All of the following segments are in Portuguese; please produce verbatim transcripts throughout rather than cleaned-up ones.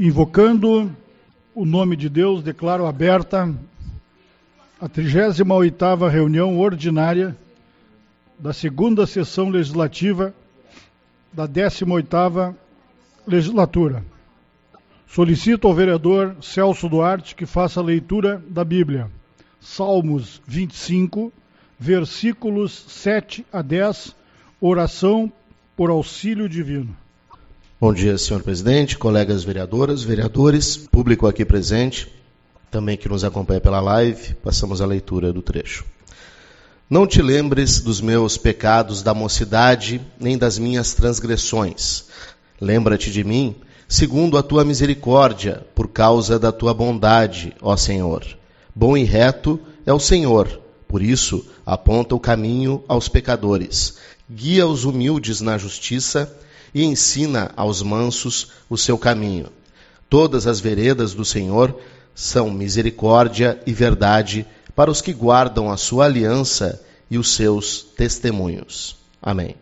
Invocando o nome de Deus, declaro aberta a trigésima oitava reunião ordinária da segunda sessão legislativa da décima oitava legislatura. Solicito ao vereador Celso Duarte que faça a leitura da Bíblia. Salmos vinte e cinco, versículos sete a dez, oração por auxílio divino. Bom dia, senhor presidente, colegas vereadoras, vereadores, público aqui presente, também que nos acompanha pela live. Passamos a leitura do trecho. Não te lembres dos meus pecados da mocidade, nem das minhas transgressões. Lembra-te de mim, segundo a tua misericórdia, por causa da tua bondade, ó Senhor. Bom e reto é o Senhor, por isso aponta o caminho aos pecadores, guia os humildes na justiça e ensina aos mansos o seu caminho. Todas as veredas do Senhor são misericórdia e verdade para os que guardam a sua aliança e os seus testemunhos. Amém.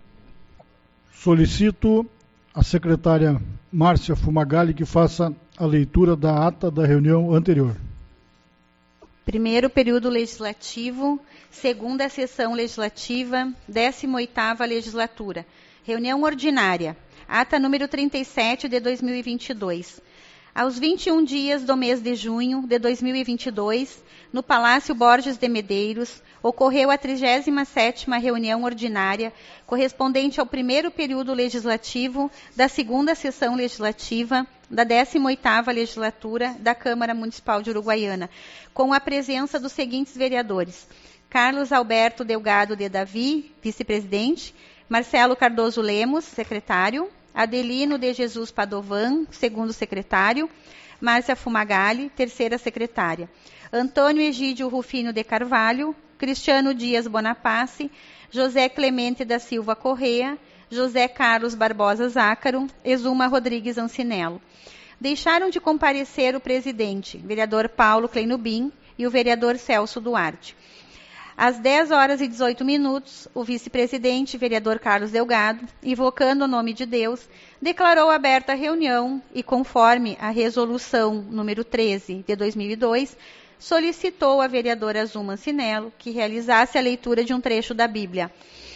Solicito a secretária Márcia Fumagalli que faça a leitura da ata da reunião anterior. Primeiro período legislativo, segunda sessão legislativa, décima oitava legislatura. Reunião ordinária, ata número trinta e sete de dois mil e vinte e dois. Aos vinte e um dias do mês de junho de dois mil e vinte e dois, no Palácio Borges de Medeiros, ocorreu a trigésima sétima reunião ordinária, correspondente ao primeiro período legislativo da segunda sessão legislativa da décima oitava legislatura da Câmara Municipal de Uruguaiana, com a presença dos seguintes vereadores: Carlos Alberto Delgado de Davi, vice-presidente; Marcelo Cardoso Lemos, secretário; Adelino de Jesus Padovan, segundo secretário; Márcia Fumagalli, terceira secretária; Antônio Egídio Rufino de Carvalho, Cristiano Dias Bonapace, José Clemente da Silva Correa, José Carlos Barbosa Zácaro, Exuma Rodrigues Ancinello. Deixaram de comparecer o presidente, vereador Paulo Kleinubin, e o vereador Celso Duarte. Às dez horas e dezoito minutos, o vice-presidente, vereador Carlos Delgado, invocando o nome de Deus, declarou aberta a reunião e, conforme a resolução número treze de dois mil e dois, solicitou à vereadora Exuma Ancinello que realizasse a leitura de um trecho da Bíblia.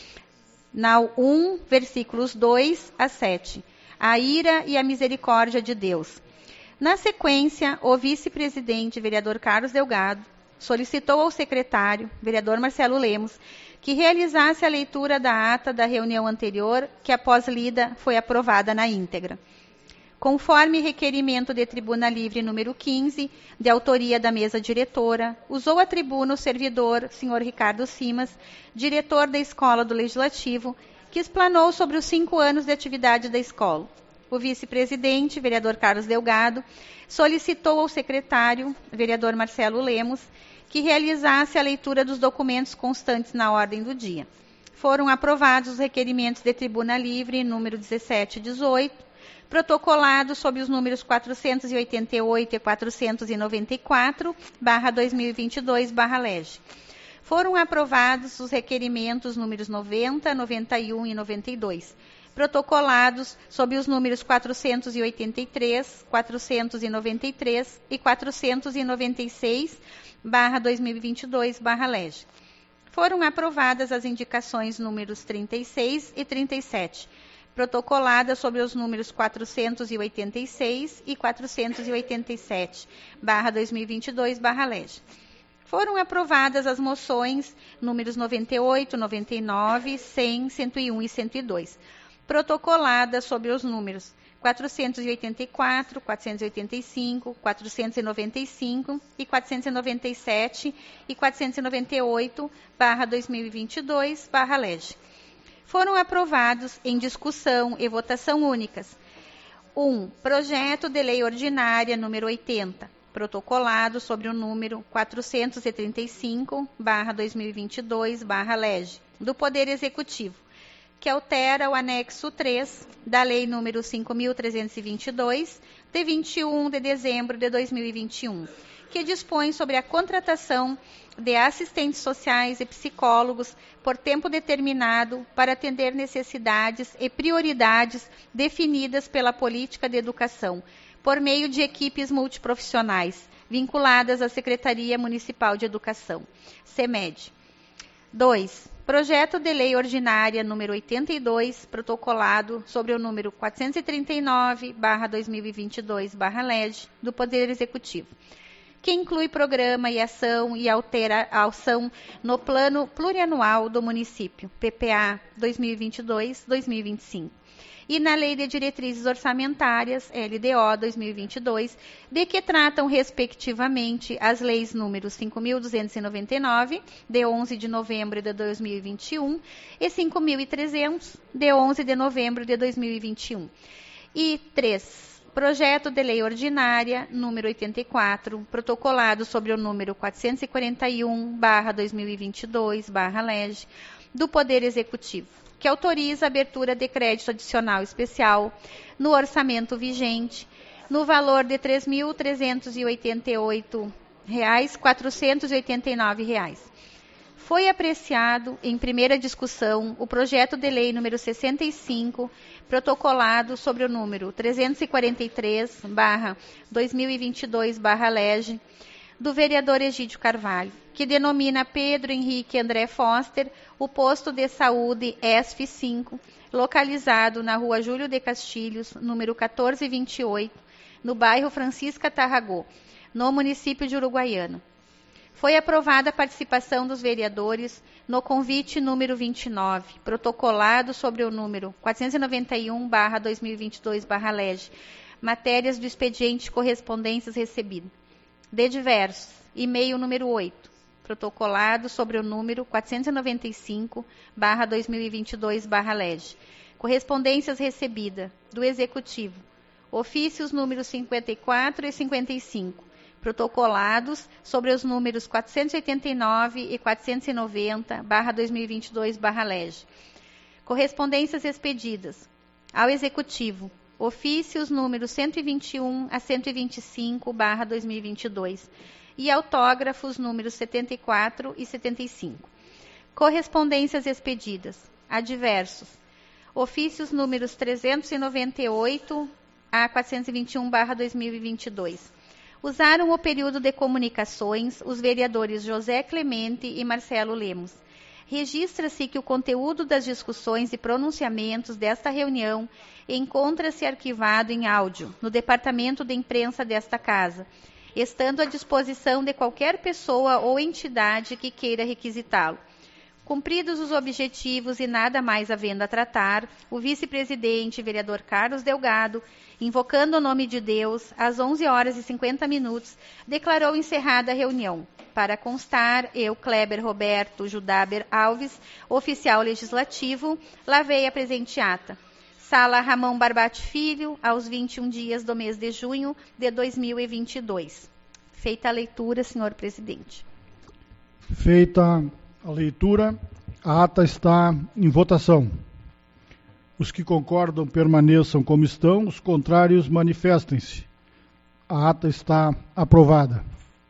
Na um, versículos dois a sete. A ira e a misericórdia de Deus. Na sequência, o vice-presidente, vereador Carlos Delgado, solicitou ao secretário, vereador Marcelo Lemos, que realizasse a leitura da ata da reunião anterior, que após lida foi aprovada na íntegra. Conforme requerimento de Tribuna Livre número quinze, de autoria da mesa diretora, usou a tribuna o servidor, senhor Ricardo Simas, diretor da Escola do Legislativo, que explanou sobre os cinco anos de atividade da escola. O vice-presidente, vereador Carlos Delgado, solicitou ao secretário, vereador Marcelo Lemos, que realizasse a leitura dos documentos constantes na ordem do dia. Foram aprovados os requerimentos de Tribuna Livre, número dezessete e dezoito, protocolados sob os números quatrocentos e oitenta e oito e quatrocentos e noventa e quatro, barra dois mil e vinte e dois, barra L E G. Foram aprovados os requerimentos números noventa, noventa e um e noventa e dois, protocolados sob os números quatrocentos e oitenta e três, quatrocentos e noventa e três e quatrocentos e noventa e seis, barra dois mil e vinte e dois, barra L E G. Foram aprovadas as indicações números trinta e seis e trinta e sete, protocoladas sobre os números quatrocentos e oitenta e seis e quatrocentos e oitenta e sete, barra dois mil e vinte e dois, barra L E G. Foram aprovadas as moções números noventa e oito, noventa e nove, cem, cento e um e cento e dois, protocoladas sobre os números quatrocentos e oitenta e quatro, quatrocentos e oitenta e cinco, quatrocentos e noventa e cinco e quatrocentos e noventa e sete e quatrocentos e noventa e oito, barra dois mil e vinte e dois, barra L E G. Foram aprovados em discussão e votação únicas. um. Projeto de lei ordinária número oitenta, protocolado sobre o número quatrocentos e trinta e cinco, barra dois mil e vinte e dois, barra L E G, do Poder Executivo, que altera o anexo três da Lei número cinco mil trezentos e vinte e dois, de vinte e um de dezembro de dois mil e vinte e um, que dispõe sobre a contratação de assistentes sociais e psicólogos por tempo determinado para atender necessidades e prioridades definidas pela política de educação, por meio de equipes multiprofissionais, vinculadas à Secretaria Municipal de Educação, SEMED. dois. Projeto de Lei Ordinária número oitenta e dois, protocolado sobre o número quatrocentos e trinta e nove barra dois mil e vinte e dois barra L E G do Poder Executivo, que inclui programa e ação e altera a ação no Plano Plurianual do Município, P P A dois mil e vinte e dois a dois mil e vinte e cinco, e na Lei de Diretrizes Orçamentárias, L D O dois mil e vinte e dois, de que tratam, respectivamente, as leis números cinco mil duzentos e noventa e nove, de onze de novembro de dois mil e vinte e um, e cinco mil e trezentos, de onze de novembro de dois mil e vinte e um. E três. Projeto de Lei Ordinária, número oitenta e quatro, protocolado sobre o número quatrocentos e quarenta e um barra dois mil e vinte e dois barra L E G, do Poder Executivo, que autoriza a abertura de crédito adicional especial no orçamento vigente, no valor de três mil trezentos e oitenta e oito reais, quatrocentos e oitenta e nove reais. Foi apreciado, em primeira discussão, o projeto de lei número sessenta e cinco, protocolado sobre o número trezentos e quarenta e três barra dois mil e vinte e dois barra L E G, do vereador Egídio Carvalho, que denomina Pedro Henrique André Foster o posto de saúde E S F cinco, localizado na rua Júlio de Castilhos, número quatorze e vinte e oito, no bairro Francisca Tarragó, no município de Uruguaiana. Foi aprovada a participação dos vereadores no convite número vinte e nove, protocolado sobre o número quatrocentos e noventa e um barra dois mil e vinte e dois barra L E G, matérias do expediente de correspondências recebidas. De diversos, e-mail número oito, protocolado sobre o número quatrocentos e noventa e cinco barra dois mil e vinte e dois barra L E G, correspondências recebidas do Executivo, ofícios números cinquenta e quatro e cinquenta e cinco, protocolados sobre os números quatrocentos e oitenta e nove e quatrocentos e noventa barra dois mil e vinte e dois barra L E G. Correspondências expedidas ao Executivo, ofícios números cento e vinte e um a cento e vinte e cinco barra dois mil e vinte e dois e autógrafos números setenta e quatro e setenta e cinco. Correspondências expedidas a diversos, ofícios números trezentos e noventa e oito a quatrocentos e vinte e um barra dois mil e vinte e dois. Usaram o período de comunicações os vereadores José Clemente e Marcelo Lemos. Registra-se que o conteúdo das discussões e pronunciamentos desta reunião encontra-se arquivado em áudio no Departamento de Imprensa desta Casa, estando à disposição de qualquer pessoa ou entidade que queira requisitá-lo. Cumpridos os objetivos e nada mais havendo a tratar, o vice-presidente, vereador Carlos Delgado, invocando o nome de Deus, às onze horas e cinquenta minutos, declarou encerrada a reunião. Para constar, eu, Kleber Roberto Judaber Alves, oficial legislativo, lavei a presente ata. Sala Ramão Barbate Filho, aos vinte e um dias do mês de junho de dois mil e vinte e dois. Feita a leitura, senhor presidente. Feita a leitura, a ata está em votação. Os que concordam permaneçam como estão, os contrários manifestem-se. A ata está aprovada.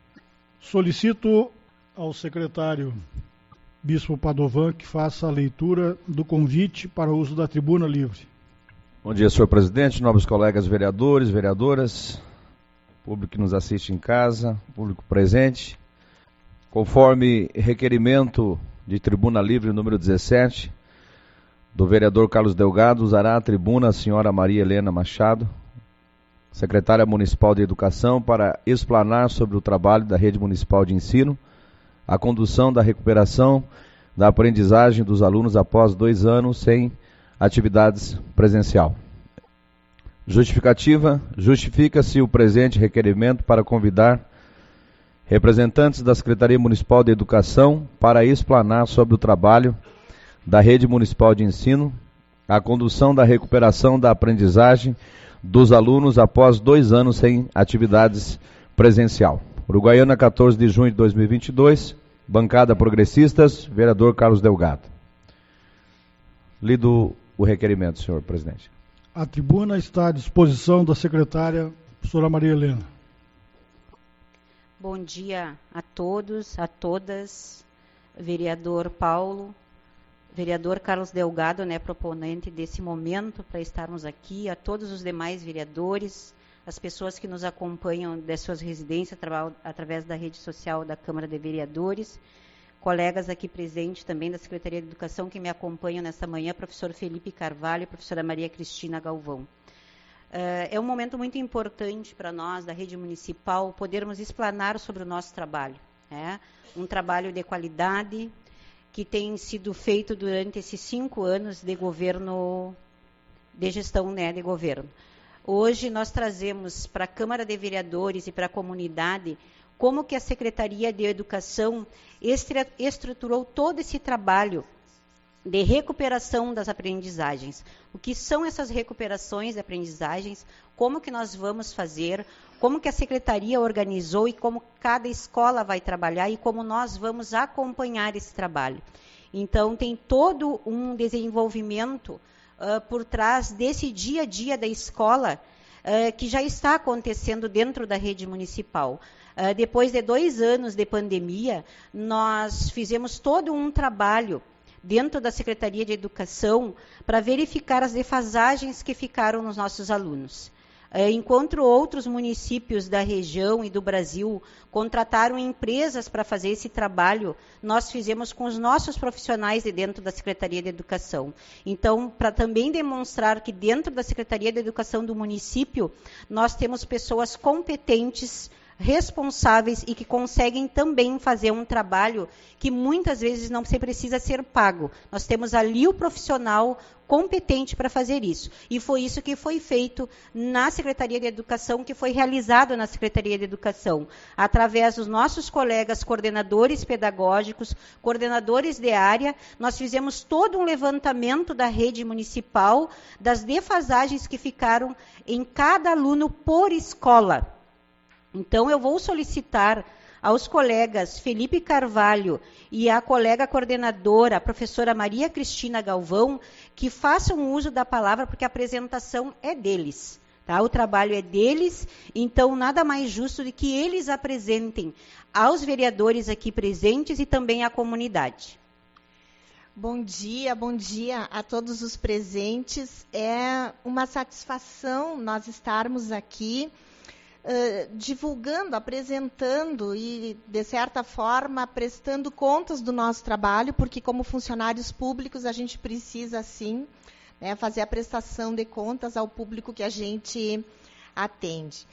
Solicito ao secretário Bispo Padovan que faça a leitura do convite para o uso da tribuna livre. Bom dia, senhor presidente, nobres colegas vereadores, vereadoras, público que nos assiste em casa, público presente. Conforme requerimento de tribuna livre número dezessete, do vereador Carlos Delgado, usará a tribuna a senhora Maria Helena Machado, secretária municipal de Educação, para explanar sobre o trabalho da Rede Municipal de Ensino, a condução da recuperação da aprendizagem dos alunos após dois anos sem atividades presencial. Justificativa: justifica-se o presente requerimento para convidar representantes da Secretaria Municipal de Educação para explanar sobre o trabalho da Rede Municipal de Ensino, a condução da recuperação da aprendizagem dos alunos após dois anos sem atividades presencial. Uruguaiana, quatorze de junho de dois mil e vinte e dois, bancada Progressistas, vereador Carlos Delgado. Lido o requerimento, senhor presidente. A tribuna está à disposição da secretária, professora Maria Helena. Bom dia a todos, a todas, vereador Paulo, vereador Carlos Delgado, né, proponente desse momento para estarmos aqui, a todos os demais vereadores, as pessoas que nos acompanham das suas residências através da rede social da Câmara de Vereadores, colegas aqui presentes também da Secretaria de Educação que me acompanham nesta manhã, professor Felipe Carvalho e professora Maria Cristina Galvão. Uh, é um momento muito importante para nós, da rede municipal, podermos explanar sobre o nosso trabalho. Né? Um trabalho de qualidade que tem sido feito durante esses cinco anos de governo, de gestão, né, de governo. Hoje nós trazemos para a Câmara de Vereadores e para a comunidade como que a Secretaria de Educação estruturou todo esse trabalho de recuperação das aprendizagens. O que são essas recuperações de aprendizagens, como que nós vamos fazer, como que a Secretaria organizou e como cada escola vai trabalhar e como nós vamos acompanhar esse trabalho. Então, tem todo um desenvolvimento uh, por trás desse dia a dia da escola uh, que já está acontecendo dentro da rede municipal. Uh, depois de dois anos de pandemia, nós fizemos todo um trabalho dentro da Secretaria de Educação para verificar as defasagens que ficaram nos nossos alunos. Uh, enquanto outros municípios da região e do Brasil contrataram empresas para fazer esse trabalho, nós fizemos com os nossos profissionais de dentro da Secretaria de Educação. Então, para também demonstrar que dentro da Secretaria de Educação do município, nós temos pessoas competentes, responsáveis e que conseguem também fazer um trabalho que muitas vezes não se precisa ser pago. Nós temos ali o profissional competente para fazer isso. E foi isso que foi feito na Secretaria de Educação, que foi realizado na Secretaria de Educação, através dos nossos colegas coordenadores pedagógicos, coordenadores de área. Nós fizemos todo um levantamento da rede municipal, das defasagens que ficaram em cada aluno por escola. Então, eu vou solicitar aos colegas Felipe Carvalho e à colega coordenadora, a professora Maria Cristina Galvão, que façam uso da palavra, porque a apresentação é deles. Tá? O trabalho é deles, então nada mais justo do que eles apresentem aos vereadores aqui presentes e também à comunidade. Bom dia, bom dia a todos os presentes. É uma satisfação nós estarmos aqui Uh, divulgando, apresentando e, de certa forma, prestando contas do nosso trabalho, porque, como funcionários públicos, a gente precisa, sim, né, fazer a prestação de contas ao público que a gente atende.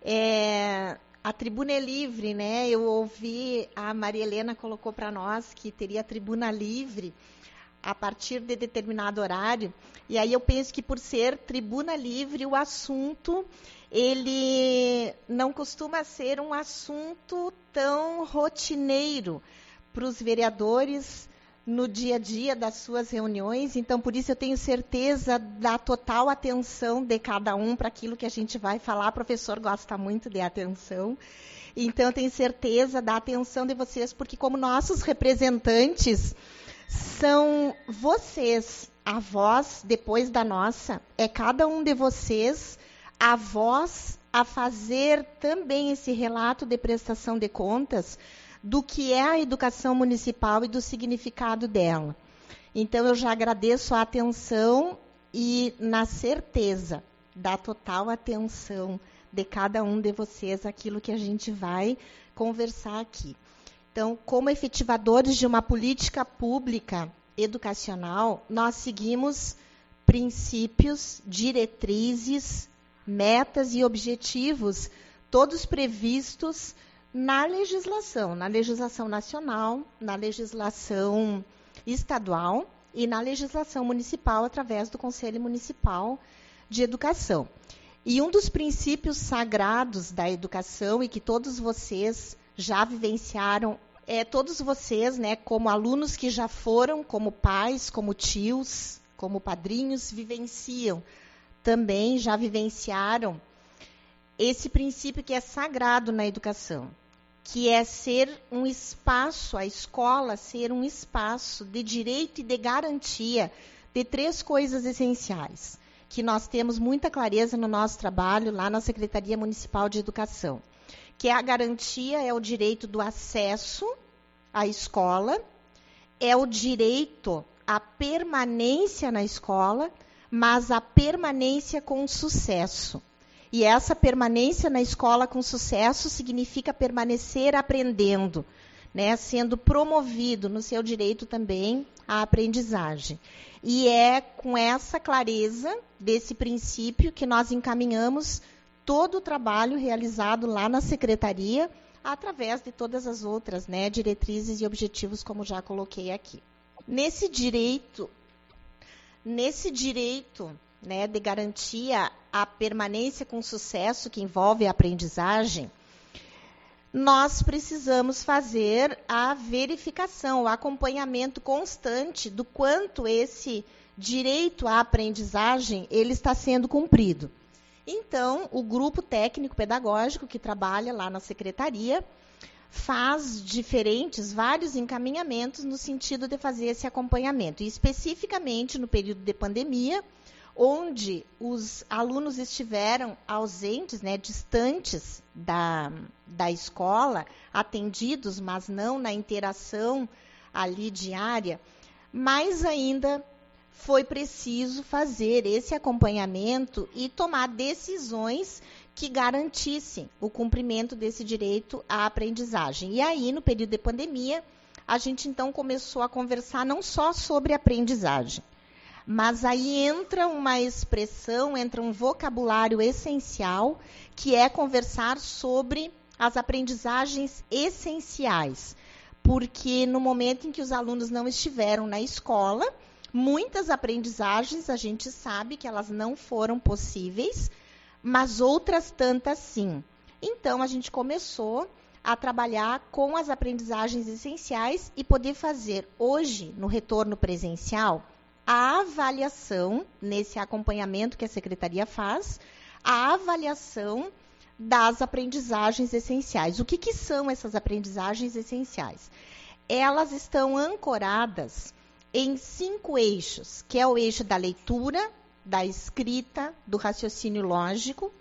É, a tribuna é livre, né? Eu ouvi, a Maria Helena colocou para nós que teria tribuna livre a partir de determinado horário, e aí eu penso que, por ser tribuna livre, o assunto ele não costuma ser um assunto tão rotineiro para os vereadores no dia a dia das suas reuniões. Então, por isso eu tenho certeza da total atenção de cada um para aquilo que a gente vai falar. O professor gosta muito de atenção. Então, eu tenho certeza da atenção de vocês, porque como nossos representantes, são vocês, a voz depois da nossa, é cada um de vocês a voz a fazer também esse relato de prestação de contas do que é a educação municipal e do significado dela. Então, eu já agradeço a atenção e na certeza da total atenção de cada um de vocês aquilo que a gente vai conversar aqui. Então, como efetivadores de uma política pública educacional, nós seguimos princípios, diretrizes, metas e objetivos, todos previstos na legislação, na legislação nacional, na legislação estadual e na legislação municipal, através do Conselho Municipal de Educação. E um dos princípios sagrados da educação, e que todos vocês já vivenciaram, é, todos vocês, né, como alunos que já foram, como pais, como tios, como padrinhos, vivenciam também, já vivenciaram esse princípio que é sagrado na educação, que é ser um espaço, a escola ser um espaço de direito e de garantia de três coisas essenciais, que nós temos muita clareza no nosso trabalho lá na Secretaria Municipal de Educação, que é a garantia, é o direito do acesso à escola, é o direito à permanência na escola, mas a permanência com sucesso. E essa permanência na escola com sucesso significa permanecer aprendendo, né, sendo promovido no seu direito também à aprendizagem. E é com essa clareza desse princípio que nós encaminhamos todo o trabalho realizado lá na Secretaria, através de todas as outras, né, diretrizes e objetivos, como já coloquei aqui. Nesse direito, nesse direito, né, de garantia à permanência com sucesso, que envolve a aprendizagem, nós precisamos fazer a verificação, o acompanhamento constante do quanto esse direito à aprendizagem ele está sendo cumprido. Então, o grupo técnico pedagógico que trabalha lá na secretaria faz diferentes, vários encaminhamentos no sentido de fazer esse acompanhamento. E especificamente no período de pandemia, onde os alunos estiveram ausentes, né, distantes da, da escola, atendidos, mas não na interação ali diária, mais ainda foi preciso fazer esse acompanhamento e tomar decisões que garantissem o cumprimento desse direito à aprendizagem. E aí, no período de pandemia, a gente então começou a conversar não só sobre aprendizagem, mas aí entra uma expressão, entra um vocabulário essencial, que é conversar sobre as aprendizagens essenciais. Porque no momento em que os alunos não estiveram na escola, muitas aprendizagens, a gente sabe que elas não foram possíveis, mas outras tantas sim. Então, a gente começou a trabalhar com as aprendizagens essenciais e poder fazer hoje, no retorno presencial, a avaliação, nesse acompanhamento que a Secretaria faz, a avaliação das aprendizagens essenciais. O que, que são essas aprendizagens essenciais? Elas estão ancoradas em cinco eixos, que é o eixo da leitura, da escrita, do raciocínio lógico,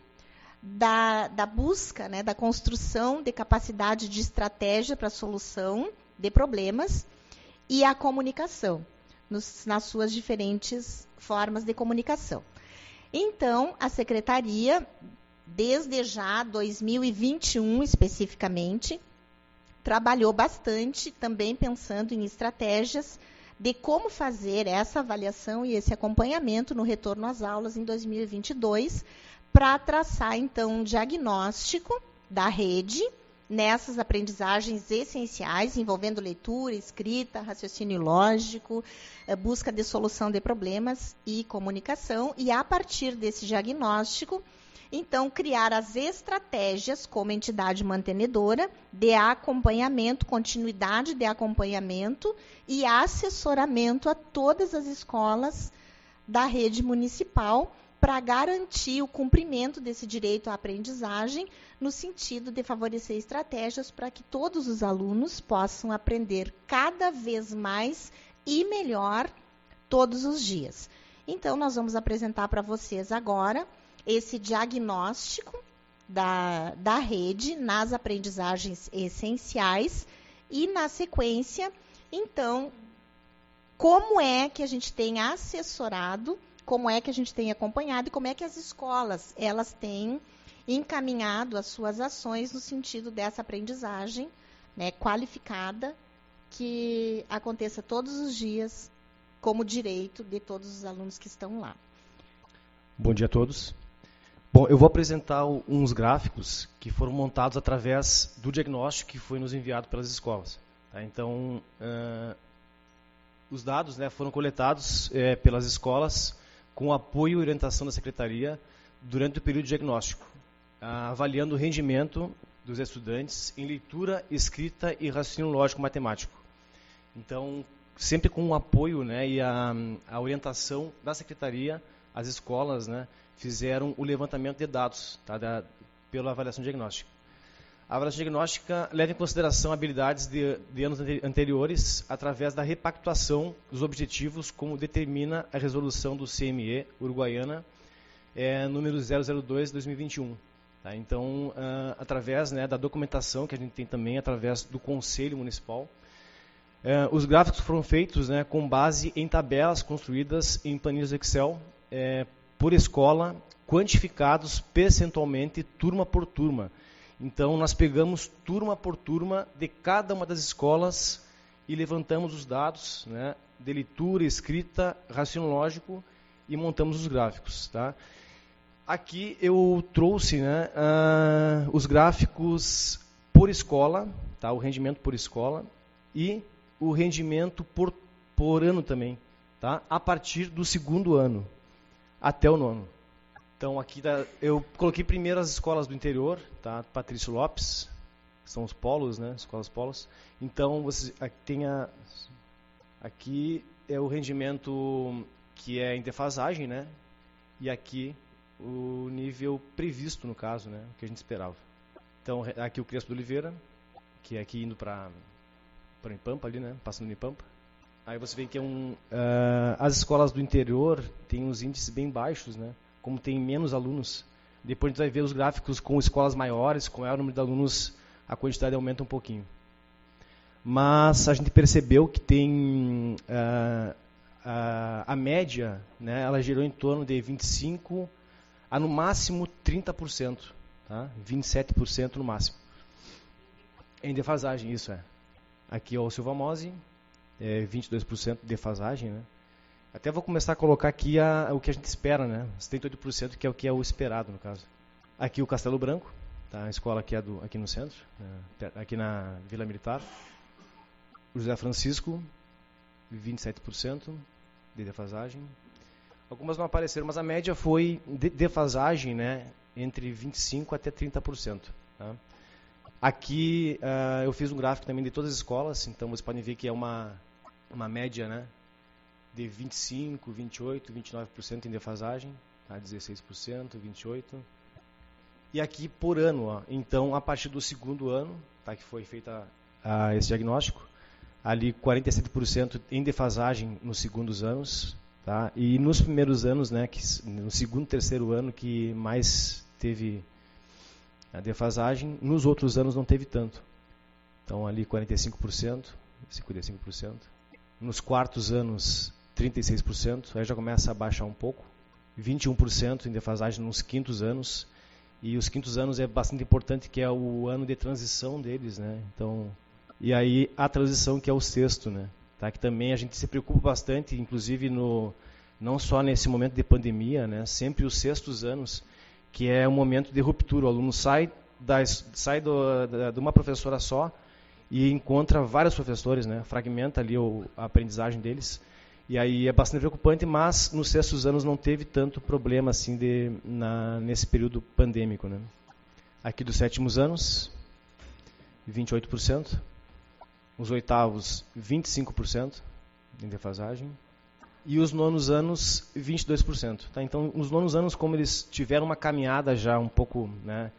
da, da busca, né, da construção de capacidade de estratégia para a solução de problemas e a comunicação, nos, nas suas diferentes formas de comunicação. Então, a Secretaria, desde já dois mil e vinte e um especificamente, trabalhou bastante também pensando em estratégias de como fazer essa avaliação e esse acompanhamento no retorno às aulas em dois mil e vinte e dois, para traçar, então, um diagnóstico da rede nessas aprendizagens essenciais, envolvendo leitura, escrita, raciocínio lógico, busca de solução de problemas e comunicação, e, a partir desse diagnóstico, então, criar as estratégias como entidade mantenedora de acompanhamento, continuidade de acompanhamento e assessoramento a todas as escolas da rede municipal para garantir o cumprimento desse direito à aprendizagem no sentido de favorecer estratégias para que todos os alunos possam aprender cada vez mais e melhor todos os dias. Então, nós vamos apresentar para vocês agora esse diagnóstico da, da rede nas aprendizagens essenciais e, na sequência, então, como é que a gente tem assessorado, como é que a gente tem acompanhado e como é que as escolas elas têm encaminhado as suas ações no sentido dessa aprendizagem, né, qualificada, que aconteça todos os dias como direito de todos os alunos que estão lá. Bom dia a todos. Bom, eu vou apresentar uns gráficos que foram montados através do diagnóstico que foi nos enviado pelas escolas. Tá? Então, uh, os dados, né, foram coletados é, pelas escolas com apoio e orientação da Secretaria durante o período de diagnóstico, uh, avaliando o rendimento dos estudantes em leitura, escrita e raciocínio lógico matemático. Então, sempre com o apoio, né, e a, a orientação da Secretaria, as escolas, né, fizeram o levantamento de dados, tá, da, pela avaliação diagnóstica. A avaliação diagnóstica leva em consideração habilidades de, de anos anteriores através da repactuação dos objetivos, como determina a resolução do C M E Uruguaiana, é, número zero zero dois barra dois mil e vinte e um. Tá? Então, uh, através, né, da documentação que a gente tem também, através do Conselho Municipal, uh, os gráficos foram feitos, né, com base em tabelas construídas em planilhas Excel, é, por escola, quantificados percentualmente, turma por turma. Então, nós pegamos turma por turma de cada uma das escolas e levantamos os dados, né, de leitura, escrita, raciocínio lógico e montamos os gráficos. Tá? Aqui eu trouxe, né, uh, os gráficos por escola, tá, o rendimento por escola e o rendimento por, por ano também, tá, a partir do segundo ano até o nono. Então, aqui tá, eu coloquei primeiro as escolas do interior, tá? Patrício Lopes, que são os polos, né? Escolas polos. Então, você aqui tem a, aqui é o rendimento que é em defasagem, né? E aqui o nível previsto, no caso, né? O que a gente esperava. Então, aqui o Crespo do Oliveira, que é aqui indo para para Impampa ali, né? Passando em Impampa. Aí você vê que é um, uh, as escolas do interior têm uns índices bem baixos, né? Como tem menos alunos. Depois a gente vai ver os gráficos com escolas maiores, com o maior número de alunos, a quantidade aumenta um pouquinho. Mas a gente percebeu que tem uh, uh, a média, né, ela girou em torno de vinte e cinco por cento a no máximo trinta por cento, tá? vinte e sete por cento no máximo. Em defasagem, isso é. Aqui é o Silva Mose, é vinte e dois por cento de defasagem, né? Até vou começar a colocar aqui a, o que a gente espera, né? setenta e oito por cento, que é o que é o esperado, no caso. Aqui o Castelo Branco, tá? A escola que é do, aqui no centro, né? Aqui na Vila Militar. O José Francisco, vinte e sete por cento de defasagem. Algumas não apareceram, mas a média foi de defasagem, né? Entre vinte e cinco por cento até trinta por cento. Tá? Aqui uh, eu fiz um gráfico também de todas as escolas, então vocês podem ver que é uma, uma média, né? De vinte e cinco por cento, vinte e oito por cento, vinte e nove por cento em defasagem, tá? dezesseis por cento, vinte e oito por cento. E aqui por ano, ó, então a partir do segundo ano, tá, que foi feito esse diagnóstico, ali quarenta e sete por cento em defasagem nos segundos anos, tá? E nos primeiros anos, né, que, no segundo e terceiro ano que mais teve a defasagem, nos outros anos não teve tanto. Então ali quarenta e cinco por cento, cinquenta e cinco por cento. Nos quartos anos, trinta e seis por cento, aí já começa a baixar um pouco. vinte e um por cento em defasagem nos quintos anos. E os quintos anos é bastante importante, que é o ano de transição deles, né? Então, e aí a transição que é o sexto, né? Tá? Que também a gente se preocupa bastante, inclusive no, não só nesse momento de pandemia, né? Sempre os sextos anos, que é um momento de ruptura. O aluno sai, da, sai do, da, de uma professora só e encontra vários professores, né? Fragmenta ali o, a aprendizagem deles. E aí é bastante preocupante, mas nos sextos anos não teve tanto problema assim de, na, nesse período pandêmico, né? Aqui dos sétimos anos, vinte e oito por cento. Os oitavos, vinte e cinco por cento em defasagem. E os nonos anos, vinte e dois por cento. Tá? Então, os nonos anos, como eles tiveram uma caminhada já um pouco, né,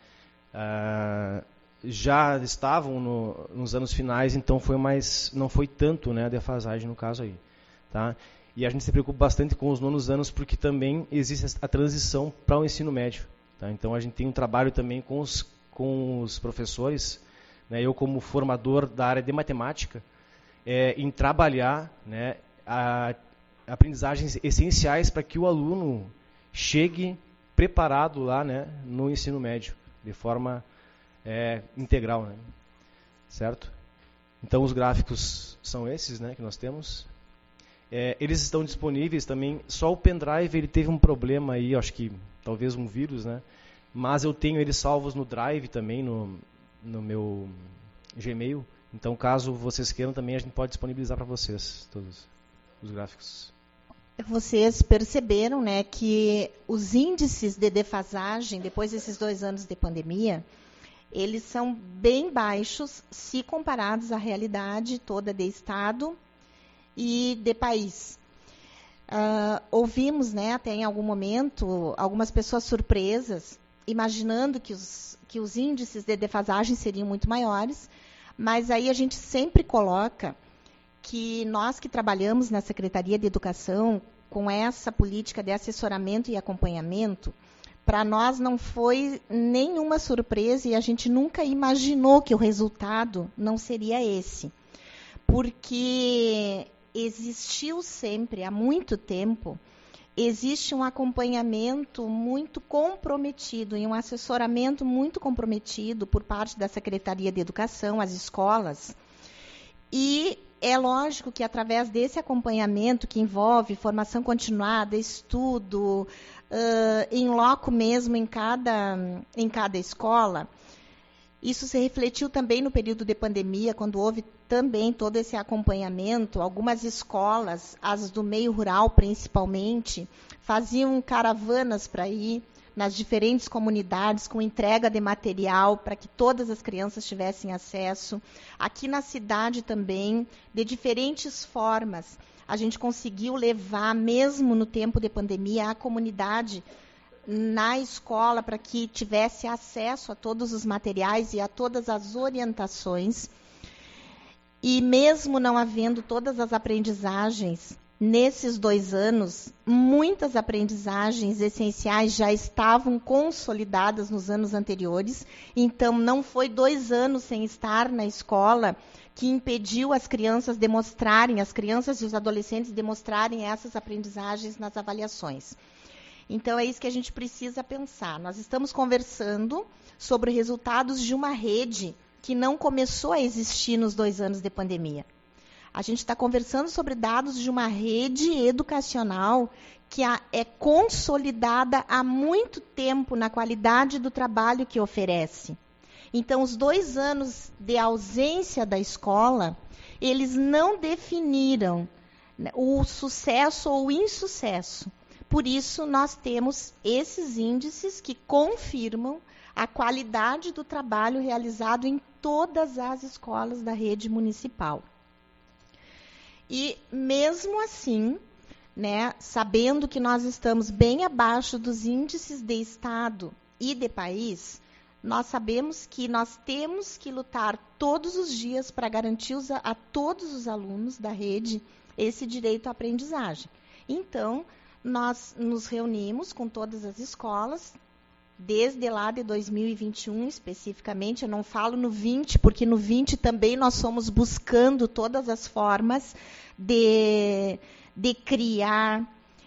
uh, já estavam no, nos anos finais, então foi mais, não foi tanto, né, a defasagem no caso aí. Tá? E a gente se preocupa bastante com os nonos anos, porque também existe a transição para o ensino médio. Tá? Então, a gente tem um trabalho também com os, com os professores, né, eu como formador da área de matemática, é, em trabalhar, né, a aprendizagens essenciais para que o aluno chegue preparado lá, né, no ensino médio, de forma é, integral, né? Certo? Então, os gráficos são esses, né, que nós temos. É, eles estão disponíveis também, só o pendrive ele teve um problema aí, acho que talvez um vírus, né? Mas eu tenho eles salvos no Drive também, no, no meu Gmail. Então, caso vocês queiram também, a gente pode disponibilizar para vocês todos os gráficos. Vocês perceberam, né, que os índices de defasagem, depois desses dois anos de pandemia, eles são bem baixos se comparados à realidade toda de Estado e de país. Uh, ouvimos, né, até em algum momento, algumas pessoas surpresas imaginando que os, que os índices de defasagem seriam muito maiores, mas aí a gente sempre coloca que nós que trabalhamos na Secretaria de Educação, com essa política de assessoramento e acompanhamento, para nós não foi nenhuma surpresa e a gente nunca imaginou que o resultado não seria esse. Porque existiu sempre, há muito tempo, existe um acompanhamento muito comprometido e um assessoramento muito comprometido por parte da Secretaria de Educação, as escolas. E é lógico que através desse acompanhamento que envolve formação continuada, estudo, uh, em loco mesmo em cada, em cada escola, isso se refletiu também no período de pandemia, quando houve também todo esse acompanhamento. Algumas escolas, as do meio rural principalmente, faziam caravanas para ir nas diferentes comunidades com entrega de material para que todas as crianças tivessem acesso. Aqui na cidade também, de diferentes formas, a gente conseguiu levar, mesmo no tempo de pandemia, a comunidade na escola para que tivesse acesso a todos os materiais e a todas as orientações. E mesmo não havendo todas as aprendizagens, nesses dois anos, muitas aprendizagens essenciais já estavam consolidadas nos anos anteriores. Então, não foi dois anos sem estar na escola que impediu as crianças demonstrarem, as crianças e os adolescentes demonstrarem essas aprendizagens nas avaliações. Então, é isso que a gente precisa pensar. Nós estamos conversando sobre resultados de uma rede que não começou a existir nos dois anos de pandemia. A gente está conversando sobre dados de uma rede educacional que é consolidada há muito tempo na qualidade do trabalho que oferece. Então, os dois anos de ausência da escola, eles não definiram o sucesso ou o insucesso. Por isso, nós temos esses índices que confirmam a qualidade do trabalho realizado em todas as escolas da rede municipal. E, mesmo assim, né, sabendo que nós estamos bem abaixo dos índices de Estado e de país, nós sabemos que nós temos que lutar todos os dias para garantir os, a todos os alunos da rede esse direito à aprendizagem. Então, nós nos reunimos com todas as escolas, desde lá de dois mil e vinte e um especificamente, eu não falo no vinte, porque no vinte também nós somos buscando todas as formas de, de criar,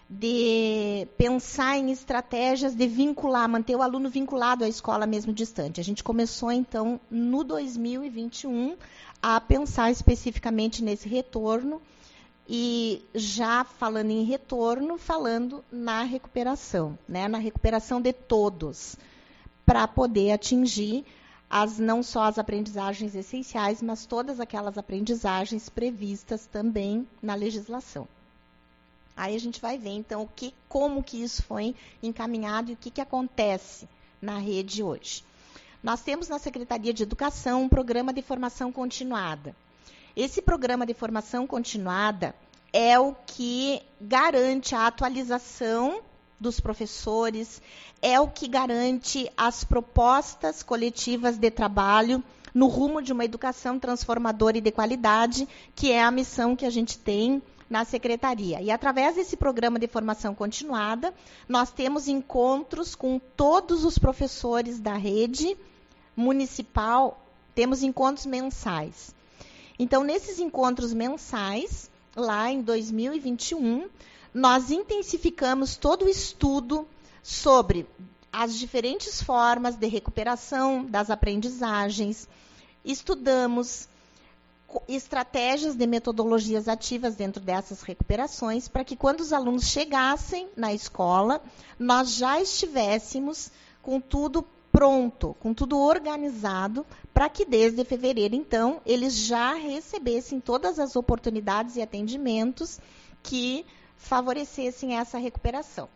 de pensar em estratégias de vincular, manter o aluno vinculado à escola mesmo distante. A gente começou, então, no dois mil e vinte e um, a pensar especificamente nesse retorno, e já falando em retorno, falando na recuperação, né, na recuperação de todos, para poder atingir as, não só as aprendizagens essenciais, mas todas aquelas aprendizagens previstas também na legislação. Aí a gente vai ver, então, o que, como que isso foi encaminhado e o que, que acontece na rede hoje. Nós temos na Secretaria de Educação um programa de formação continuada. Esse programa de formação continuada é o que garante a atualização dos professores, é o que garante as propostas coletivas de trabalho no rumo de uma educação transformadora e de qualidade, que é a missão que a gente tem na Secretaria. E, através desse programa de formação continuada, nós temos encontros com todos os professores da rede municipal, temos encontros mensais. Então, nesses encontros mensais, lá em dois mil e vinte e um, nós intensificamos todo o estudo sobre as diferentes formas de recuperação das aprendizagens, estudamos estratégias de metodologias ativas dentro dessas recuperações, para que quando os alunos chegassem na escola, nós já estivéssemos com tudo pronto, com tudo organizado, para que desde fevereiro, então, eles já recebessem todas as oportunidades e atendimentos que favorecessem essa recuperação.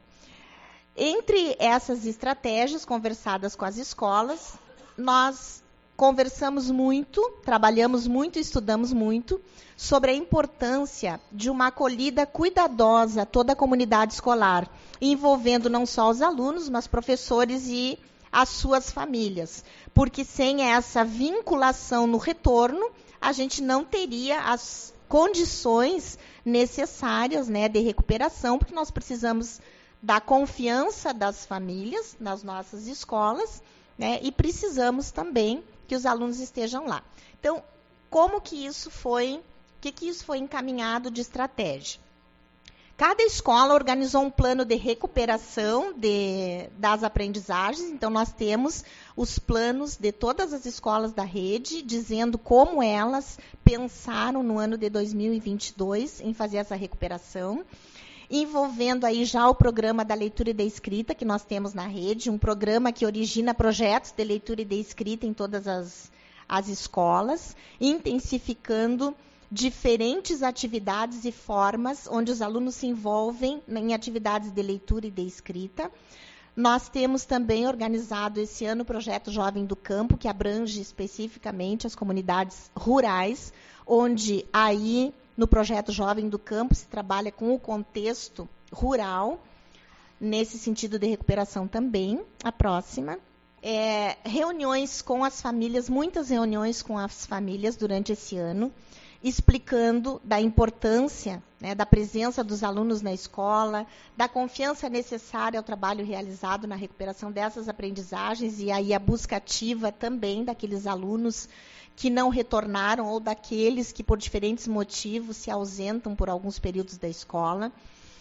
Entre essas estratégias conversadas com as escolas, nós conversamos muito, trabalhamos muito, estudamos muito sobre a importância de uma acolhida cuidadosa a toda a comunidade escolar, envolvendo não só os alunos, mas professores e as suas famílias, porque sem essa vinculação no retorno, a gente não teria as condições necessárias, né, de recuperação, porque nós precisamos da confiança das famílias nas nossas escolas, né, e precisamos também que os alunos estejam lá. Então, como que isso foi, o que, que isso foi encaminhado de estratégia? Cada escola organizou um plano de recuperação de, das aprendizagens. Então, nós temos os planos de todas as escolas da rede, dizendo como elas pensaram no ano de dois mil e vinte e dois em fazer essa recuperação, envolvendo aí já o programa da leitura e da escrita que nós temos na rede, um programa que origina projetos de leitura e de escrita em todas as, as escolas, intensificando diferentes atividades e formas onde os alunos se envolvem em atividades de leitura e de escrita. Nós temos também organizado esse ano o projeto Jovem do Campo, que abrange especificamente as comunidades rurais, onde aí no projeto Jovem do Campo se trabalha com o contexto rural, nesse sentido de recuperação também. A próxima. É, reuniões com as famílias, muitas reuniões com as famílias durante esse ano, explicando da importância, né, da presença dos alunos na escola, da confiança necessária ao trabalho realizado na recuperação dessas aprendizagens e aí a busca ativa também daqueles alunos que não retornaram ou daqueles que por diferentes motivos se ausentam por alguns períodos da escola.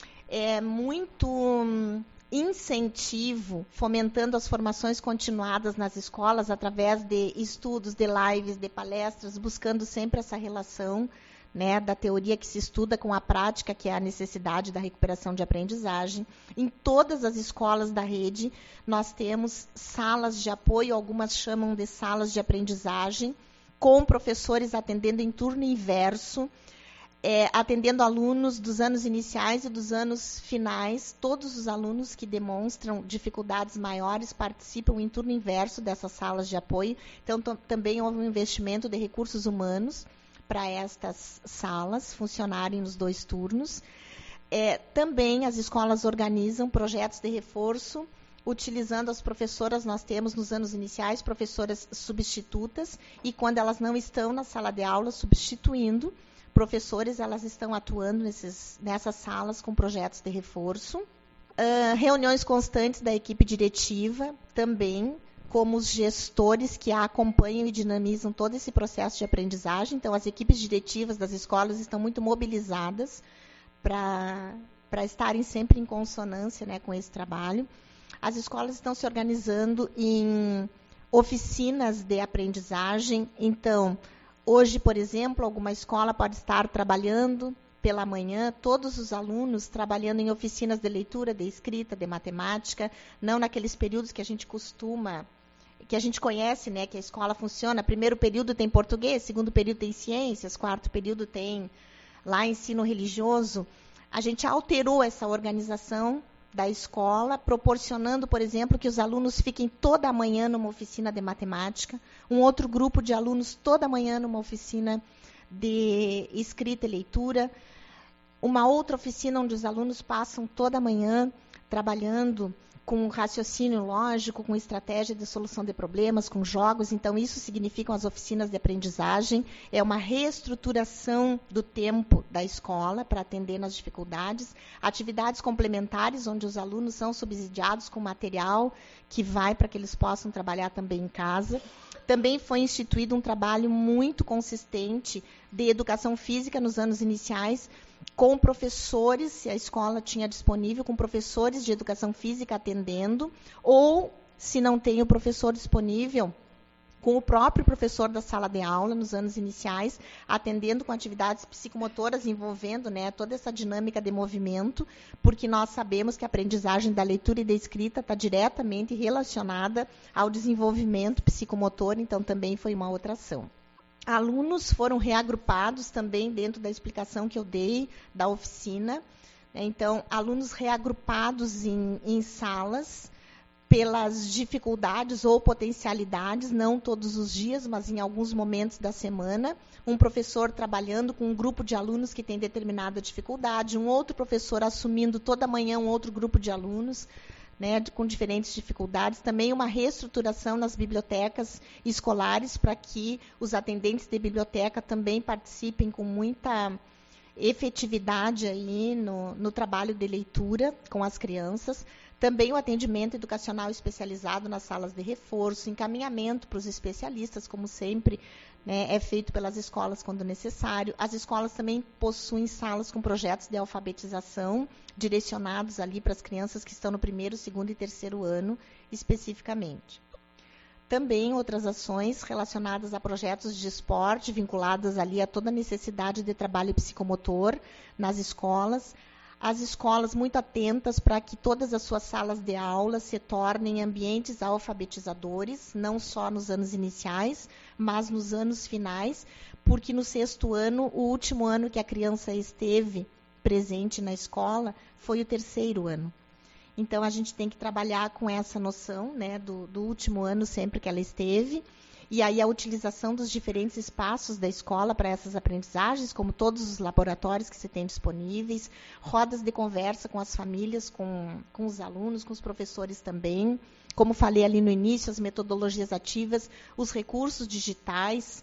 É muito hum, incentivo, fomentando as formações continuadas nas escolas através de estudos, de lives, de palestras, buscando sempre essa relação, né, da teoria que se estuda com a prática, que é a necessidade da recuperação de aprendizagem. Em todas as escolas da rede, nós temos salas de apoio, algumas chamam de salas de aprendizagem, com professores atendendo em turno inverso, É, atendendo alunos dos anos iniciais e dos anos finais. Todos os alunos que demonstram dificuldades maiores participam em turno inverso dessas salas de apoio. Então, também houve um investimento de recursos humanos para estas salas funcionarem nos dois turnos. É, também as escolas organizam projetos de reforço, utilizando as professoras. Nós temos nos anos iniciais professoras substitutas, e quando elas não estão na sala de aula, substituindo professores, elas estão atuando nesses, nessas salas com projetos de reforço. Uh, reuniões constantes da equipe diretiva, também, como os gestores que a acompanham e dinamizam todo esse processo de aprendizagem. Então, as equipes diretivas das escolas estão muito mobilizadas para para estarem sempre em consonância, né, com esse trabalho. As escolas estão se organizando em oficinas de aprendizagem. Então, hoje, por exemplo, alguma escola pode estar trabalhando pela manhã, todos os alunos trabalhando em oficinas de leitura, de escrita, de matemática, não naqueles períodos que a gente costuma, que a gente conhece, né, que a escola funciona. Primeiro período tem português, segundo período tem ciências, quarto período tem lá ensino religioso. A gente alterou essa organização da escola, proporcionando, por exemplo, que os alunos fiquem toda a manhã numa oficina de matemática, um outro grupo de alunos toda a manhã numa oficina de escrita e leitura, uma outra oficina onde os alunos passam toda a manhã trabalhando com raciocínio lógico, com estratégia de solução de problemas, com jogos. Então, isso significam as oficinas de aprendizagem. É uma reestruturação do tempo da escola para atender nas dificuldades. Atividades complementares, onde os alunos são subsidiados com material que vai para que eles possam trabalhar também em casa. Também foi instituído um trabalho muito consistente de educação física nos anos iniciais, com professores, se a escola tinha disponível, com professores de educação física atendendo, ou, se não tem o professor disponível, com o próprio professor da sala de aula, nos anos iniciais, atendendo com atividades psicomotoras, envolvendo, né, toda essa dinâmica de movimento, porque nós sabemos que a aprendizagem da leitura e da escrita está diretamente relacionada ao desenvolvimento psicomotor, então também foi uma outra ação. Alunos foram reagrupados também dentro da explicação que eu dei da oficina. Então, alunos reagrupados em, em salas pelas dificuldades ou potencialidades, não todos os dias, mas em alguns momentos da semana. Um professor trabalhando com um grupo de alunos que tem determinada dificuldade, um outro professor assumindo toda manhã um outro grupo de alunos, né, com diferentes dificuldades, também uma reestruturação nas bibliotecas escolares para que os atendentes de biblioteca também participem com muita efetividade aí no, no trabalho de leitura com as crianças. Também o atendimento educacional especializado nas salas de reforço, encaminhamento para os especialistas, como sempre, né, é feito pelas escolas quando necessário. As escolas também possuem salas com projetos de alfabetização direcionados ali para as crianças que estão no primeiro, segundo e terceiro ano, especificamente. Também outras ações relacionadas a projetos de esporte, vinculadas ali a toda a necessidade de trabalho psicomotor nas escolas. As escolas muito atentas para que todas as suas salas de aula se tornem ambientes alfabetizadores, não só nos anos iniciais, mas nos anos finais, porque no sexto ano, o último ano que a criança esteve presente na escola, foi o terceiro ano. Então, a gente tem que trabalhar com essa noção, né, do, do último ano sempre que ela esteve, e aí a utilização dos diferentes espaços da escola para essas aprendizagens, como todos os laboratórios que se tem disponíveis, rodas de conversa com as famílias, com, com os alunos, com os professores também. Como falei ali no início, as metodologias ativas, os recursos digitais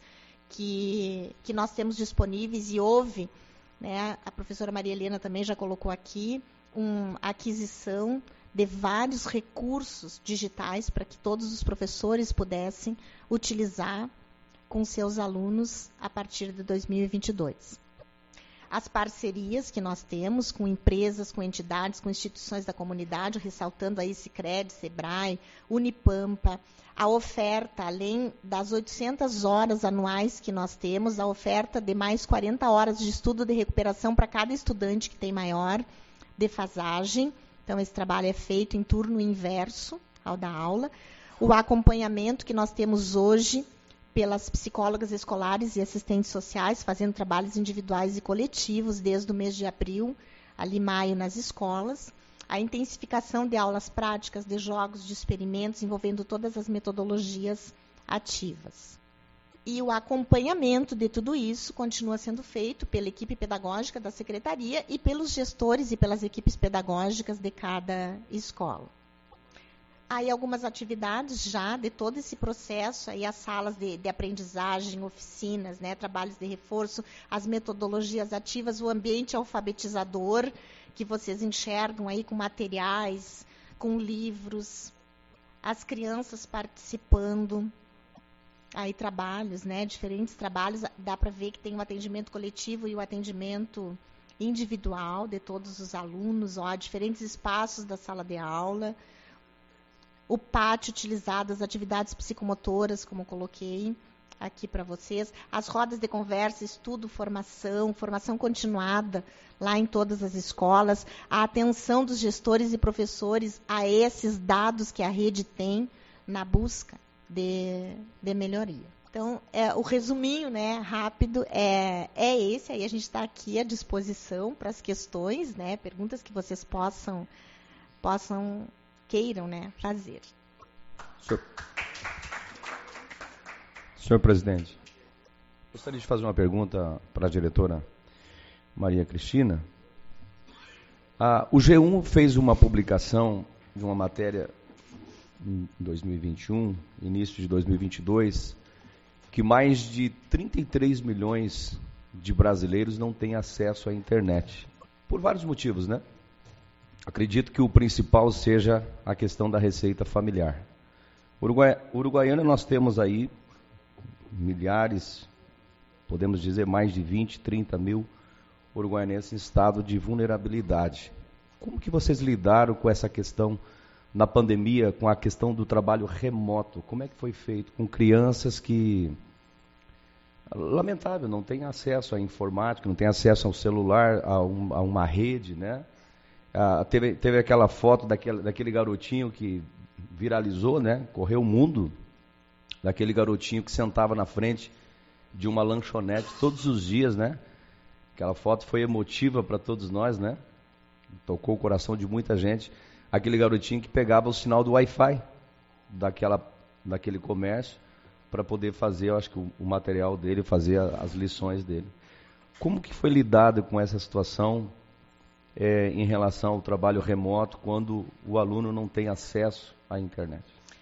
que, que nós temos disponíveis, e houve, né, a professora Maria Helena também já colocou aqui, uma aquisição de vários recursos digitais para que todos os professores pudessem utilizar com seus alunos a partir de dois mil e vinte e dois. As parcerias que nós temos com empresas, com entidades, com instituições da comunidade, ressaltando aí Sicredi, Sebrae, Unipampa, a oferta, além das oitocentas horas anuais que nós temos, a oferta de mais quarenta horas de estudo de recuperação para cada estudante que tem maior defasagem. Então, esse trabalho é feito em turno inverso ao da aula. O acompanhamento que nós temos hoje pelas psicólogas escolares e assistentes sociais, fazendo trabalhos individuais e coletivos desde o mês de abril, ali maio, nas escolas. A intensificação de aulas práticas, de jogos, de experimentos, envolvendo todas as metodologias ativas. E o acompanhamento de tudo isso continua sendo feito pela equipe pedagógica da secretaria e pelos gestores e pelas equipes pedagógicas de cada escola. Aí algumas atividades já de todo esse processo, aí as salas de, de aprendizagem, oficinas, né, trabalhos de reforço, as metodologias ativas, o ambiente alfabetizador, que vocês enxergam aí com materiais, com livros, as crianças participando. Aí trabalhos, né, diferentes trabalhos, dá para ver que tem o atendimento coletivo e o atendimento individual de todos os alunos, ó, diferentes espaços da sala de aula, o pátio utilizado, as atividades psicomotoras, como coloquei aqui para vocês, as rodas de conversa, estudo, formação, formação continuada lá em todas as escolas, a atenção dos gestores e professores a esses dados que a rede tem na busca De, de melhoria. Então, é, o resuminho, né, rápido é, é esse. Aí a gente está aqui à disposição para as questões, né, perguntas que vocês possam, possam queiram, né, fazer. Senhor, Senhor presidente, gostaria de fazer uma pergunta para a diretora Maria Cristina. Ah, o G um fez uma publicação de uma matéria em dois mil e vinte e um, início de dois mil e vinte e dois, que mais de trinta e três milhões de brasileiros não têm acesso à internet. Por vários motivos, né? Acredito que o principal seja a questão da receita familiar. Uruguai, Uruguaiana, nós temos aí milhares, podemos dizer mais de vinte, trinta mil uruguaianenses em estado de vulnerabilidade. Como que vocês lidaram com essa questão na pandemia, com a questão do trabalho remoto? Como é que foi feito com crianças que, lamentável, não têm acesso à informática, não têm acesso ao celular, a, um, a uma rede, né? Ah, teve, teve aquela foto daquele, daquele garotinho que viralizou, né? Correu o mundo, daquele garotinho que sentava na frente de uma lanchonete todos os dias, né? Aquela foto foi emotiva para todos nós, né? Tocou o coração de muita gente. Aquele garotinho que pegava o sinal do Wi-Fi daquela, daquele comércio para poder fazer, eu acho que o, o material dele, fazer a, as lições dele. Como que foi lidado com essa situação é, em relação ao trabalho remoto, quando o aluno não tem acesso à internet?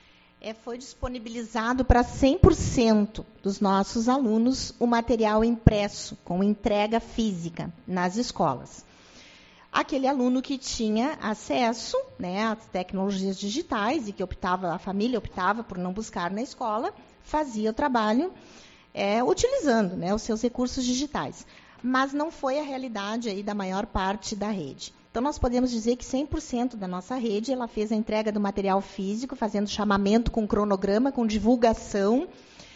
É, foi disponibilizado para cem por cento dos nossos alunos o material impresso, com entrega física nas escolas. Aquele aluno que tinha acesso, né, às tecnologias digitais e que optava, a família optava por não buscar na escola, fazia o trabalho é, utilizando, né, os seus recursos digitais. Mas não foi a realidade aí da maior parte da rede. Então, nós podemos dizer que cem por cento da nossa rede ela fez a entrega do material físico, fazendo chamamento com cronograma, com divulgação,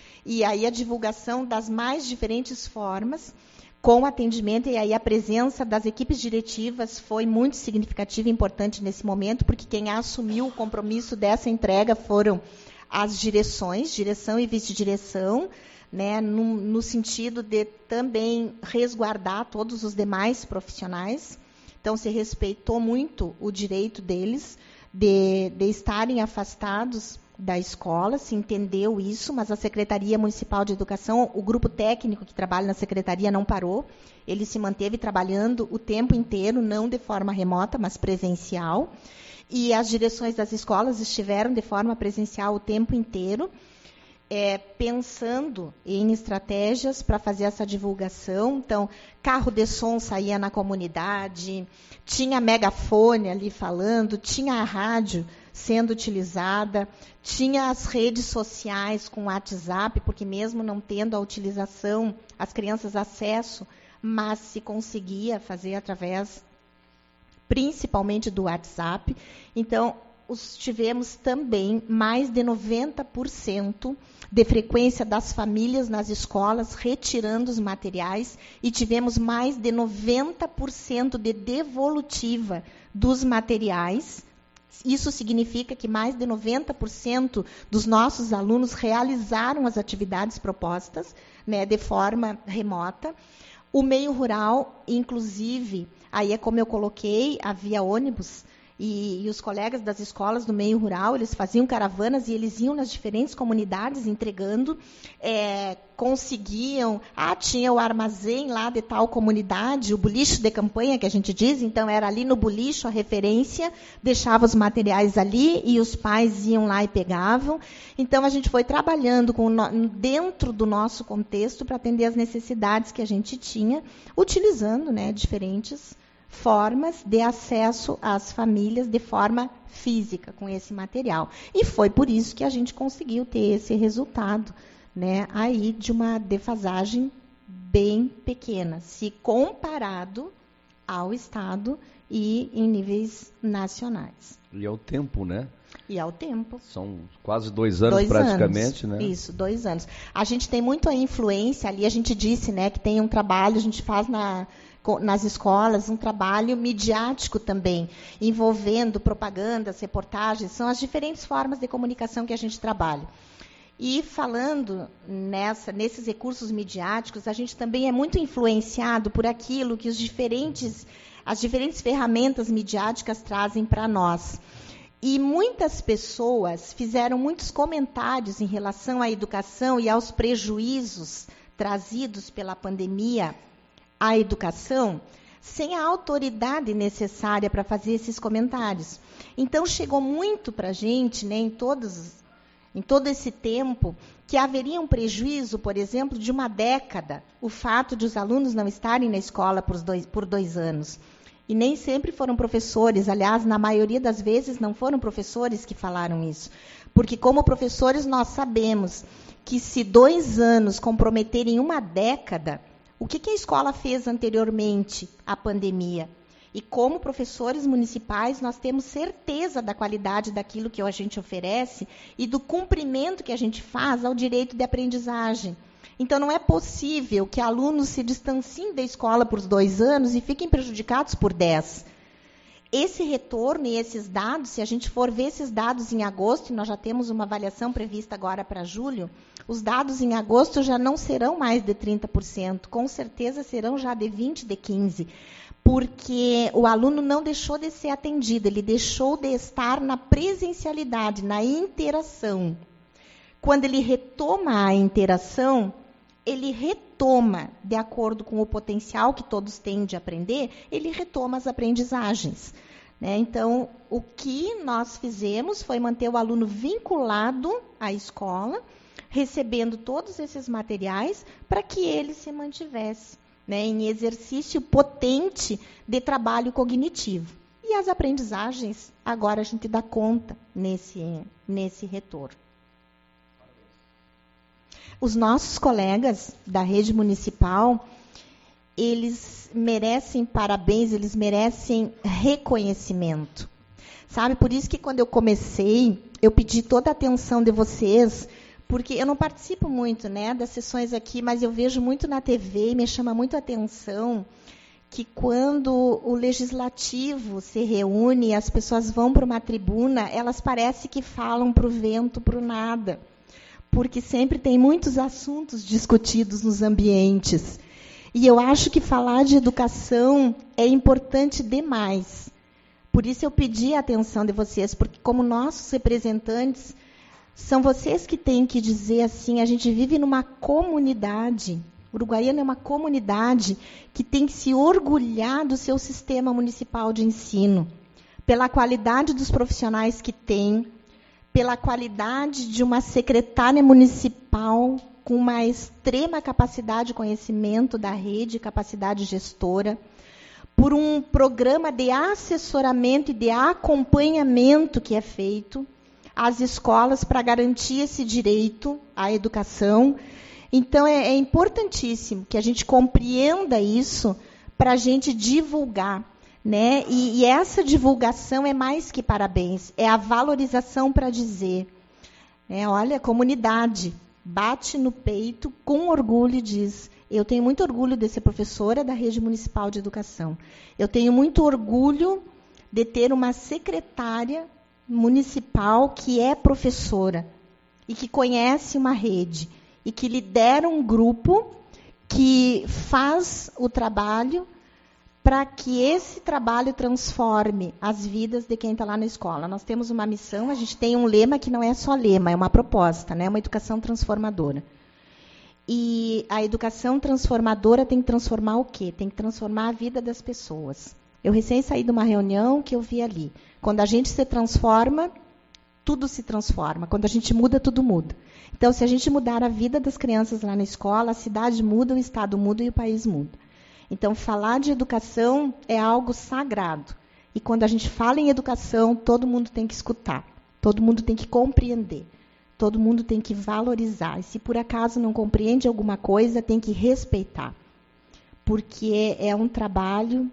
e aí a divulgação das mais diferentes formas, com atendimento, e aí a presença das equipes diretivas foi muito significativa e importante nesse momento, porque quem assumiu o compromisso dessa entrega foram as direções, direção e vice-direção, né, no, no sentido de também resguardar todos os demais profissionais. Então, se respeitou muito o direito deles de, de estarem afastados da escola, se entendeu isso, mas a Secretaria Municipal de Educação, o grupo técnico que trabalha na Secretaria não parou, ele se manteve trabalhando o tempo inteiro, não de forma remota, mas presencial, e as direções das escolas estiveram de forma presencial o tempo inteiro, é, pensando em estratégias para fazer essa divulgação. Então, carro de som saía na comunidade, tinha megafone ali falando, tinha a rádio sendo utilizada, tinha as redes sociais com WhatsApp, porque mesmo não tendo a utilização, as crianças acesso, mas se conseguia fazer através, principalmente do WhatsApp. Então, os, tivemos também mais de noventa por cento de frequência das famílias nas escolas, retirando os materiais, e tivemos mais de noventa por cento de devolutiva dos materiais. Isso significa que mais de noventa por cento dos nossos alunos realizaram as atividades propostas, né, de forma remota. O meio rural, inclusive, aí é como eu coloquei, havia ônibus, e, e os colegas das escolas do meio rural, eles faziam caravanas e eles iam nas diferentes comunidades entregando, é, conseguiam, ah, tinha o armazém lá de tal comunidade, o bolicho de campanha, que a gente diz, então era ali no bolicho a referência, deixava os materiais ali e os pais iam lá e pegavam. Então, a gente foi trabalhando com, dentro do nosso contexto para atender as necessidades que a gente tinha, utilizando, né, diferentes formas de acesso às famílias de forma física com esse material. E foi por isso que a gente conseguiu ter esse resultado, né, aí de uma defasagem bem pequena, se comparado ao Estado e em níveis nacionais. E ao tempo, né? E ao tempo. São quase dois anos dois praticamente, anos. né? Isso, dois anos. A gente tem muito a influência ali, a gente disse, né, que tem um trabalho, a gente faz na... nas escolas, um trabalho midiático também, envolvendo propagandas, reportagens, são as diferentes formas de comunicação que a gente trabalha. E falando nessa, nesses recursos midiáticos, a gente também é muito influenciado por aquilo que os diferentes, as diferentes ferramentas midiáticas trazem para nós. E muitas pessoas fizeram muitos comentários em relação à educação e aos prejuízos trazidos pela pandemia à educação, sem a autoridade necessária para fazer esses comentários. Então, chegou muito para a gente, né, em, todos, em todo esse tempo, que haveria um prejuízo, por exemplo, de uma década, o fato de os alunos não estarem na escola por dois, por dois anos. E nem sempre foram professores, aliás, na maioria das vezes não foram professores que falaram isso. Porque, como professores, nós sabemos que se dois anos comprometerem uma década, o que, que a escola fez anteriormente à pandemia? E como professores municipais, nós temos certeza da qualidade daquilo que a gente oferece e do cumprimento que a gente faz ao direito de aprendizagem. Então, não é possível que alunos se distanciem da escola por dois anos e fiquem prejudicados por dez. Esse retorno e esses dados, se a gente for ver esses dados em agosto, e nós já temos uma avaliação prevista agora para julho, os dados em agosto já não serão mais de trinta por cento, com certeza serão já de vinte por cento, de quinze por cento, porque o aluno não deixou de ser atendido, ele deixou de estar na presencialidade, na interação. Quando ele retoma a interação, ele retoma, de acordo com o potencial que todos têm de aprender, ele retoma as aprendizagens. Né? Então, o que nós fizemos foi manter o aluno vinculado à escola, recebendo todos esses materiais para que ele se mantivesse, né, em exercício potente de trabalho cognitivo. E as aprendizagens, agora a gente dá conta nesse, nesse retorno. Os nossos colegas da rede municipal, eles merecem parabéns, eles merecem reconhecimento. Sabe, por isso que quando eu comecei, eu pedi toda a atenção de vocês, porque eu não participo muito, né, das sessões aqui, mas eu vejo muito na T V e me chama muito a atenção que quando o legislativo se reúne, as pessoas vão para uma tribuna, elas parecem que falam para o vento, para o nada, porque sempre tem muitos assuntos discutidos nos ambientes. E eu acho que falar de educação é importante demais. Por isso eu pedi a atenção de vocês, porque como nossos representantes, são vocês que têm que dizer assim, a gente vive numa comunidade, Uruguaiana é uma comunidade que tem que se orgulhar do seu sistema municipal de ensino, pela qualidade dos profissionais que tem, pela qualidade de uma secretária municipal com uma extrema capacidade de conhecimento da rede, capacidade gestora, por um programa de assessoramento e de acompanhamento que é feito às escolas para garantir esse direito à educação. Então, é, é importantíssimo que a gente compreenda isso para a gente divulgar. Né? E, e essa divulgação é mais que parabéns, é a valorização para dizer, né? Olha, comunidade, bate no peito com orgulho e diz, eu tenho muito orgulho de ser professora da rede municipal de educação. Eu tenho muito orgulho de ter uma secretária municipal que é professora e que conhece uma rede e que lidera um grupo que faz o trabalho para que esse trabalho transforme as vidas de quem está lá na escola. Nós temos uma missão, a gente tem um lema que não é só lema, é uma proposta, né? Uma educação transformadora. E a educação transformadora tem que transformar o quê? Tem que transformar a vida das pessoas. Eu recém saí de uma reunião que eu vi ali. Quando a gente se transforma, tudo se transforma. Quando a gente muda, tudo muda. Então, se a gente mudar a vida das crianças lá na escola, a cidade muda, o estado muda e o país muda. Então, falar de educação é algo sagrado. E quando a gente fala em educação, todo mundo tem que escutar. Todo mundo tem que compreender. Todo mundo tem que valorizar. E se por acaso não compreende alguma coisa, tem que respeitar. Porque é um trabalho,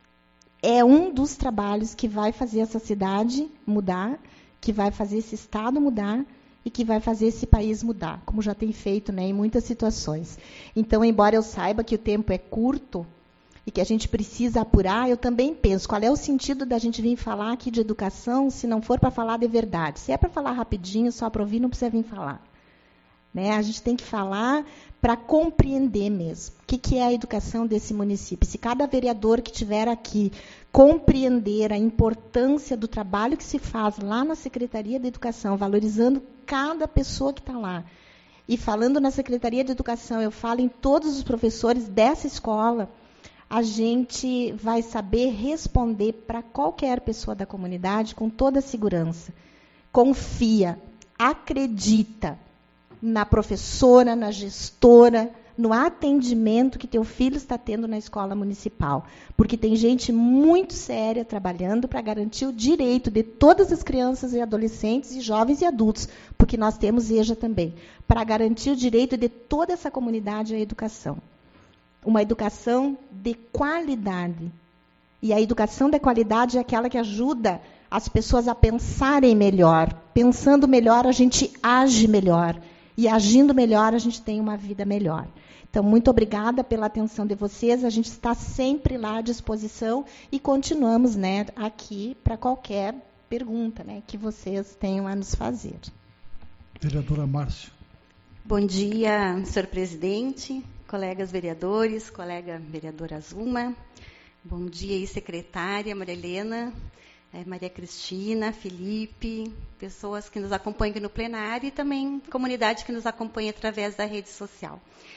é um dos trabalhos que vai fazer essa cidade mudar, que vai fazer esse estado mudar e que vai fazer esse país mudar, como já tem feito, né, em muitas situações. Então, embora eu saiba que o tempo é curto e que a gente precisa apurar, eu também penso, qual é o sentido da gente vir falar aqui de educação se não for para falar de verdade? Se é para falar rapidinho, só para ouvir, não precisa vir falar. Né? A gente tem que falar para compreender mesmo o que, que é a educação desse município. Se cada vereador que estiver aqui compreender a importância do trabalho que se faz lá na Secretaria de Educação, valorizando cada pessoa que está lá, e falando na Secretaria de Educação, eu falo em todos os professores dessa escola, a gente vai saber responder para qualquer pessoa da comunidade com toda a segurança. Confia, acredita na professora, na gestora, no atendimento que teu filho está tendo na escola municipal. Porque tem gente muito séria trabalhando para garantir o direito de todas as crianças e adolescentes e jovens e adultos, porque nós temos EJA também, para garantir o direito de toda essa comunidade à educação. Uma educação de qualidade. E a educação de qualidade é aquela que ajuda as pessoas a pensarem melhor. Pensando melhor, a gente age melhor. E agindo melhor, a gente tem uma vida melhor. Então, muito obrigada pela atenção de vocês. A gente está sempre lá à disposição e continuamos, né, aqui para qualquer pergunta, né, que vocês tenham a nos fazer. Vereadora Márcia. Bom dia, senhor presidente, colegas vereadores, colega vereadora Zuma. Bom dia aí, secretária Maria Helena, Maria Cristina, Felipe, pessoas que nos acompanham aqui no plenário e também comunidade que nos acompanha através da rede social.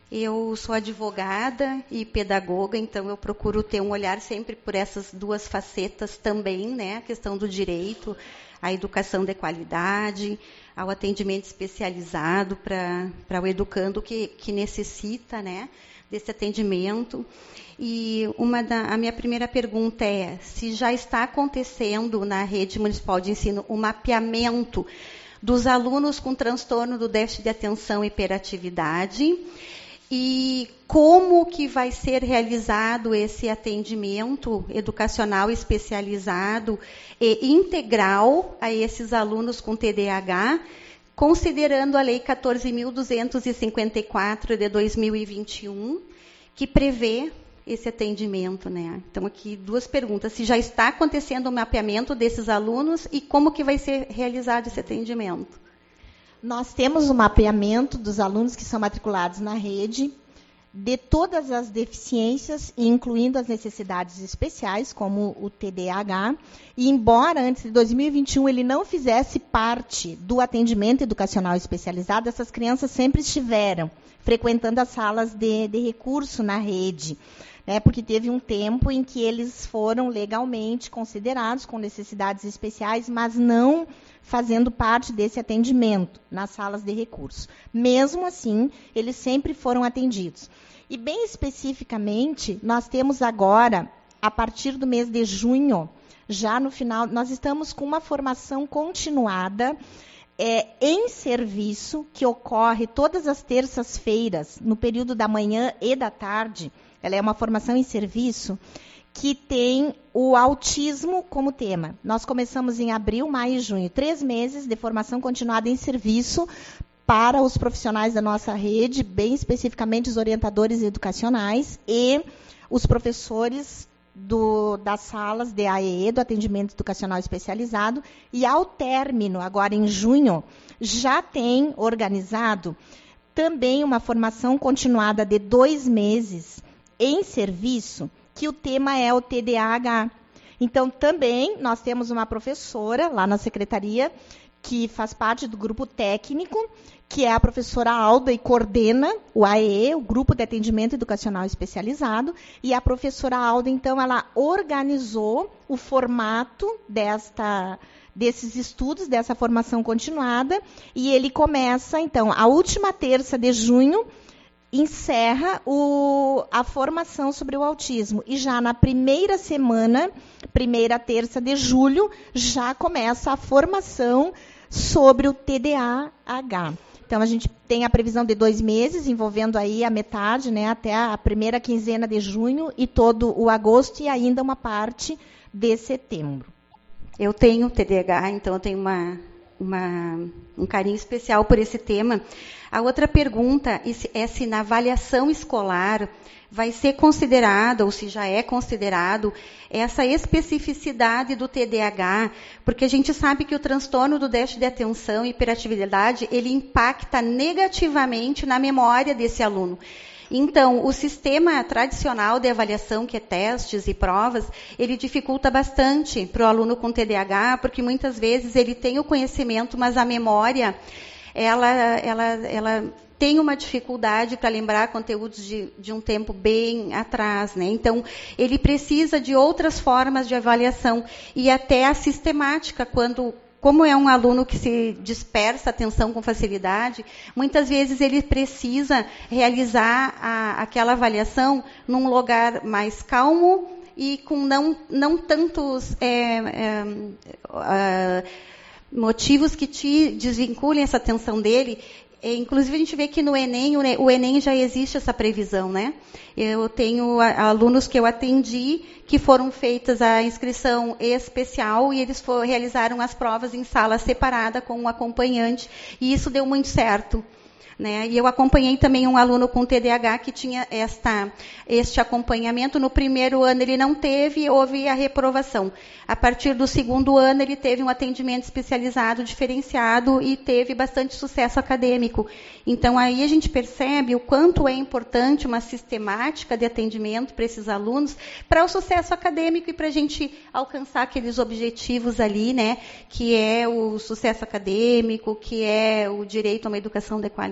Eu sou advogada e pedagoga, então eu procuro ter um olhar sempre por essas duas facetas também, né? A questão do direito, a educação de qualidade, ao atendimento especializado para o educando que, que necessita, né, desse atendimento. E uma da, a minha primeira pergunta é se já está acontecendo na rede municipal de ensino o mapeamento dos alunos com transtorno do déficit de atenção e hiperatividade, e como que vai ser realizado esse atendimento educacional especializado e integral a esses alunos com T D A H, considerando a Lei quatorze mil duzentos e cinquenta e quatro de dois mil e vinte e um, que prevê esse atendimento, né? Então, aqui duas perguntas. Se já está acontecendo o mapeamento desses alunos e como que vai ser realizado esse atendimento? Nós temos o mapeamento dos alunos que são matriculados na rede, de todas as deficiências, incluindo as necessidades especiais, como o T D A H. E, embora antes de dois mil e vinte e um ele não fizesse parte do atendimento educacional especializado, essas crianças sempre estiveram frequentando as salas de, de recurso na rede, né, porque teve um tempo em que eles foram legalmente considerados com necessidades especiais, mas não fazendo parte desse atendimento nas salas de recurso. Mesmo assim, eles sempre foram atendidos. E, bem especificamente, nós temos agora, a partir do mês de junho, já no final, nós estamos com uma formação continuada é, em serviço, que ocorre todas as terças-feiras, no período da manhã e da tarde. Ela é uma formação em serviço que tem o autismo como tema. Nós começamos em abril, maio e junho, três meses de formação continuada em serviço para os profissionais da nossa rede, bem especificamente os orientadores educacionais e os professores do, das salas de A E E, do atendimento educacional especializado. E, ao término, agora em junho, já tem organizado também uma formação continuada de dois meses em serviço, que o tema é o T D A H. Então, também, nós temos uma professora lá na secretaria, que faz parte do grupo técnico, que é a professora Alda e coordena o A E E, o Grupo de Atendimento Educacional Especializado, e a professora Alda, então, ela organizou o formato desta, desses estudos, dessa formação continuada, e ele começa, então, a última terça de junho, encerra o, a formação sobre o autismo. E já na primeira semana, primeira terça de julho, já começa a formação sobre o T D A H. Então, a gente tem a previsão de dois meses, envolvendo aí a metade, né, até a primeira quinzena de junho e todo o agosto e ainda uma parte de setembro. Eu tenho T D A H, então eu tenho uma, uma, um carinho especial por esse tema. A outra pergunta é se na avaliação escolar vai ser considerada, ou se já é considerado, essa especificidade do T D A H, porque a gente sabe que o transtorno do déficit de atenção e hiperatividade, ele impacta negativamente na memória desse aluno. Então, o sistema tradicional de avaliação, que é testes e provas, ele dificulta bastante para o aluno com T D A H, porque muitas vezes ele tem o conhecimento, mas a memória, ela, ela, ela tem uma dificuldade para lembrar conteúdos de, de um tempo bem atrás, né? Então, ele precisa de outras formas de avaliação, e até a sistemática, quando... Como é um aluno que se dispersa a atenção com facilidade, muitas vezes ele precisa realizar a, aquela avaliação num lugar mais calmo e com não, não tantos é, é, é, motivos que te desvinculem essa atenção dele. Inclusive, a gente vê que no Enem, o Enem já existe essa previsão, né? Eu tenho alunos que eu atendi que foram feitas a inscrição especial e eles for, realizaram as provas em sala separada com um acompanhante, e isso deu muito certo. Né? E eu acompanhei também um aluno com T D A H que tinha esta, este acompanhamento. No primeiro ano ele não teve, houve a reprovação. A partir do segundo ano ele teve um atendimento especializado, diferenciado, e teve bastante sucesso acadêmico. Então aí a gente percebe o quanto é importante uma sistemática de atendimento para esses alunos, para o sucesso acadêmico e para a gente alcançar aqueles objetivos ali, né? Que é o sucesso acadêmico, que é o direito a uma educação de qualidade.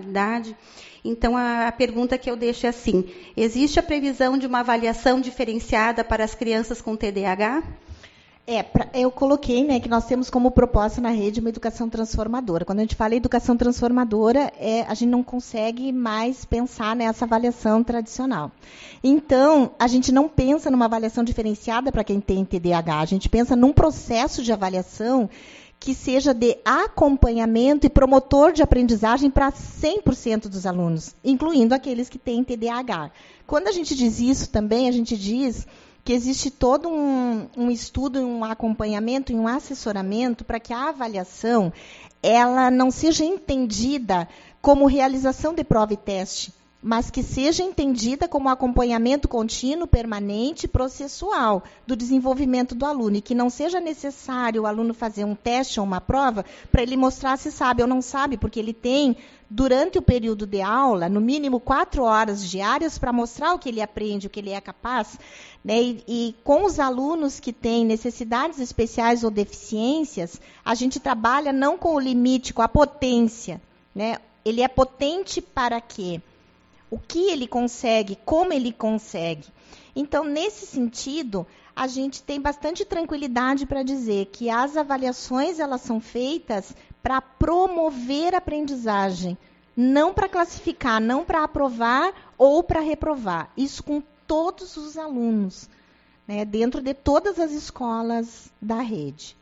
funcionalidade. Então, a, a pergunta que eu deixo é assim: existe a previsão de uma avaliação diferenciada para as crianças com T D A H? É, pra, eu coloquei, né, que nós temos como proposta na rede uma educação transformadora. Quando a gente fala em educação transformadora, é, a gente não consegue mais pensar nessa avaliação tradicional. Então, a gente não pensa numa avaliação diferenciada para quem tem T D A H, a gente pensa num processo de avaliação que seja de acompanhamento e promotor de aprendizagem para cem por cento dos alunos, incluindo aqueles que têm T D A H. Quando a gente diz isso também, a gente diz que existe todo um, um estudo, um acompanhamento e um assessoramento para que a avaliação ela não seja entendida como realização de prova e teste, mas que seja entendida como acompanhamento contínuo, permanente, processual do desenvolvimento do aluno, e que não seja necessário o aluno fazer um teste ou uma prova para ele mostrar se sabe ou não sabe, porque ele tem, durante o período de aula, no mínimo quatro horas diárias para mostrar o que ele aprende, o que ele é capaz, né? E, e com os alunos que têm necessidades especiais ou deficiências, a gente trabalha não com o limite, com a potência, né? Ele é potente para quê? O que ele consegue, como ele consegue. Então, nesse sentido, a gente tem bastante tranquilidade para dizer que as avaliações elas são feitas para promover a aprendizagem, não para classificar, não para aprovar ou para reprovar. Isso com todos os alunos, né, dentro de todas as escolas da rede.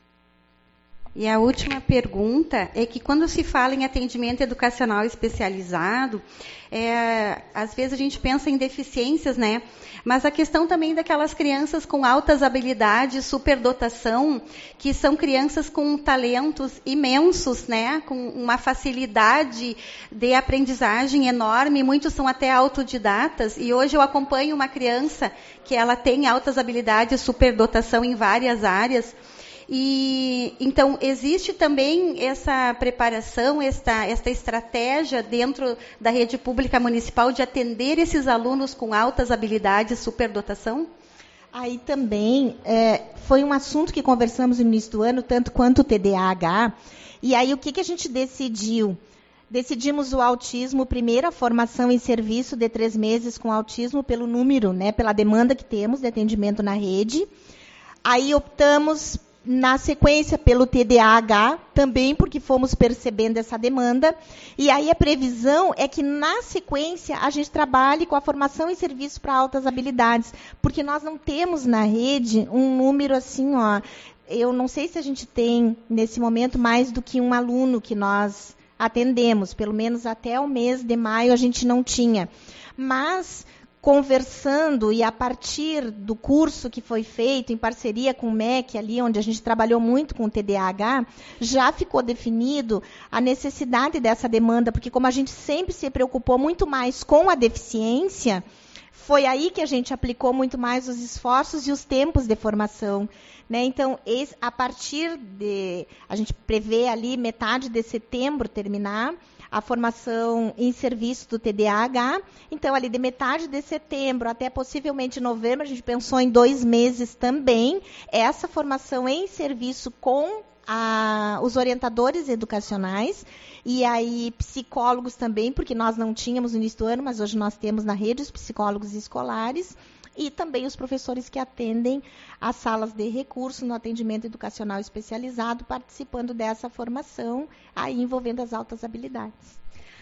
E a última pergunta é que quando se fala em atendimento educacional especializado, é, às vezes a gente pensa em deficiências, né? Mas a questão também daquelas crianças com altas habilidades, superdotação, que são crianças com talentos imensos, né? Com uma facilidade de aprendizagem enorme, muitos são até autodidatas, e hoje eu acompanho uma criança que ela tem altas habilidades, superdotação em várias áreas. E, então, existe também essa preparação, esta, esta estratégia dentro da rede pública municipal de atender esses alunos com altas habilidades, superdotação? Aí também é, foi um assunto que conversamos no início do ano, tanto quanto o T D A H. E aí o que, que a gente decidiu? Decidimos o autismo, primeiro a formação em serviço de três meses com autismo pelo número, né, pela demanda que temos de atendimento na rede. Aí optamos na sequência pelo T D A H, também porque fomos percebendo essa demanda. E aí a previsão é que, na sequência, a gente trabalhe com a formação em serviço para altas habilidades, porque nós não temos na rede um número assim, ó, eu não sei se a gente tem, nesse momento, mais do que um aluno que nós atendemos, pelo menos até o mês de maio a gente não tinha. Mas, conversando e a partir do curso que foi feito em parceria com o M E C, ali onde a gente trabalhou muito com o T D A H, já ficou definido a necessidade dessa demanda, porque como a gente sempre se preocupou muito mais com a deficiência, foi aí que a gente aplicou muito mais os esforços e os tempos de formação, né? Então, esse, a partir de, a gente prevê ali metade de setembro terminar a formação em serviço do T D A H. Então, ali de metade de setembro até possivelmente novembro, a gente pensou em dois meses também, essa formação em serviço com a, os orientadores educacionais, e aí psicólogos também, porque nós não tínhamos no início do ano, mas hoje nós temos na rede os psicólogos escolares, e também os professores que atendem as salas de recurso no atendimento educacional especializado, participando dessa formação, aí envolvendo as altas habilidades.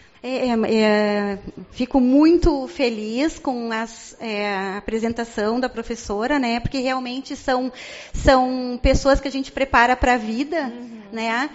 É, é, fico muito feliz com as, é, a apresentação da professora, né? Porque realmente são, são pessoas que a gente prepara para a vida, uhum. né?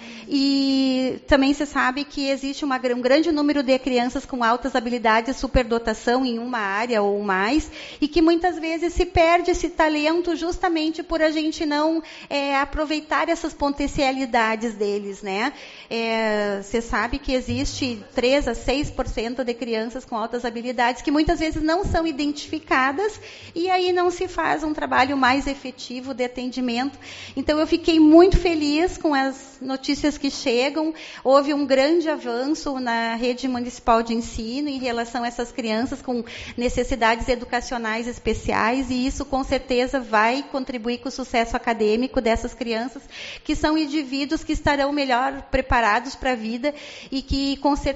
E também se sabe que existe uma, um grande número de crianças com altas habilidades, superdotação em uma área ou mais, e que muitas vezes se perde esse talento justamente por a gente não é, aproveitar essas potencialidades deles, né? É, você sabe que existe três a seis por cento de crianças com altas habilidades que muitas vezes não são identificadas, e aí não se faz um trabalho mais efetivo de atendimento. Então, eu fiquei muito feliz com as notícias que chegam. Houve um grande avanço na rede municipal de ensino em relação a essas crianças com necessidades educacionais especiais, e isso, com certeza, vai contribuir com o sucesso acadêmico dessas crianças, que são indivíduos que estarão melhor preparados para a vida e que, com certeza,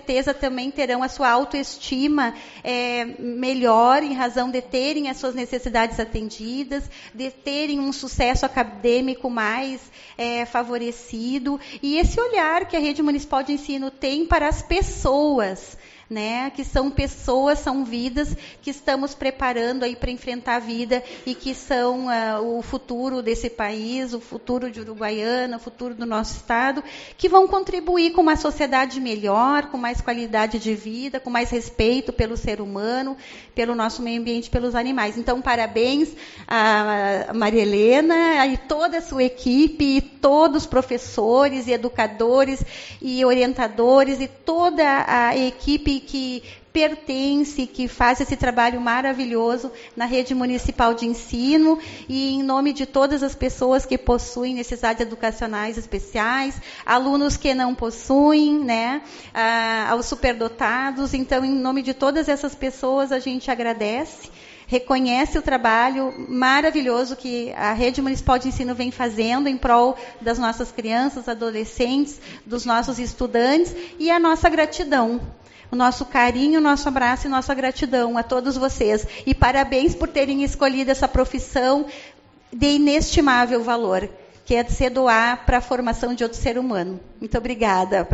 também terão a sua autoestima é, melhor em razão de terem as suas necessidades atendidas, de terem um sucesso acadêmico mais é, favorecido, e esse olhar que a Rede Municipal de Ensino tem para as pessoas, né, que são pessoas, são vidas que estamos preparando aí para enfrentar a vida e que são uh, o futuro desse país, o futuro de Uruguaiana, o futuro do nosso estado, que vão contribuir com uma sociedade melhor, com mais qualidade de vida, com mais respeito pelo ser humano, pelo nosso meio ambiente, pelos animais. Então, parabéns a Maria Helena e toda a sua equipe, e todos os professores e educadores e orientadores e toda a equipe que pertence, que faz esse trabalho maravilhoso na Rede Municipal de Ensino, e em nome de todas as pessoas que possuem necessidades educacionais especiais, alunos que não possuem, né, ah, aos superdotados. Então, em nome de todas essas pessoas, a gente agradece, reconhece o trabalho maravilhoso que a Rede Municipal de Ensino vem fazendo em prol das nossas crianças, adolescentes, dos nossos estudantes, e a nossa gratidão. O nosso carinho, o nosso abraço e nossa gratidão a todos vocês. E parabéns por terem escolhido essa profissão de inestimável valor, que é de se doar para a formação de outro ser humano. Muito obrigada.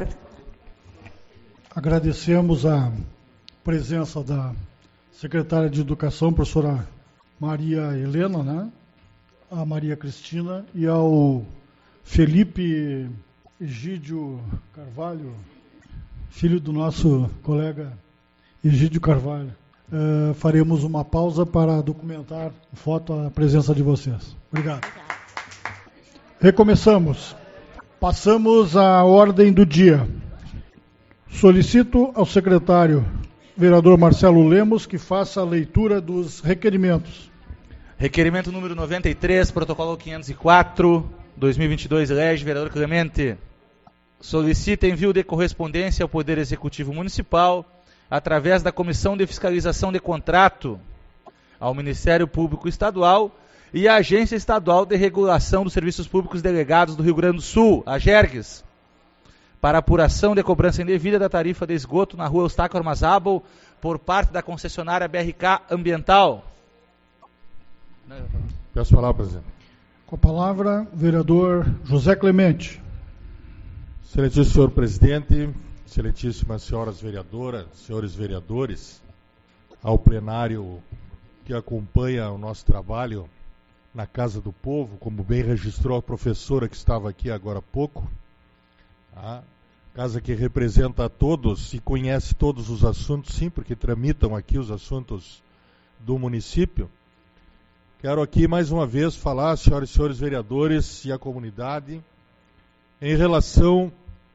Agradecemos a presença da secretária de Educação, professora Maria Helena, né? A Maria Cristina, e ao Felipe Egídio Carvalho, filho do nosso colega Egídio Carvalho. Uh, faremos uma pausa para documentar foto a presença de vocês. Obrigado. Recomeçamos. Passamos à ordem do dia. Solicito ao secretário, vereador Marcelo Lemos, que faça a leitura dos requerimentos. Requerimento número noventa e três, protocolo quinhentos e quatro, dois mil e vinte e dois, lege, vereador Clemente. Solicita envio de correspondência ao Poder Executivo Municipal, através da Comissão de Fiscalização de Contrato, ao Ministério Público Estadual e à Agência Estadual de Regulação dos Serviços Públicos Delegados do Rio Grande do Sul, a GERGS, para apuração de cobrança indevida da tarifa de esgoto na rua Eustáquio Armazábal, por parte da concessionária B R K Ambiental. Peço a palavra, presidente. Com a palavra, vereador José Clemente. Excelentíssimo senhor presidente, excelentíssimas senhoras vereadoras, senhores vereadores, ao plenário que acompanha o nosso trabalho na Casa do Povo, como bem registrou a professora que estava aqui agora há pouco, a casa que representa a todos e conhece todos os assuntos, sim, porque tramitam aqui os assuntos do município. Quero aqui mais uma vez falar, senhoras e senhores vereadores e a comunidade, em relação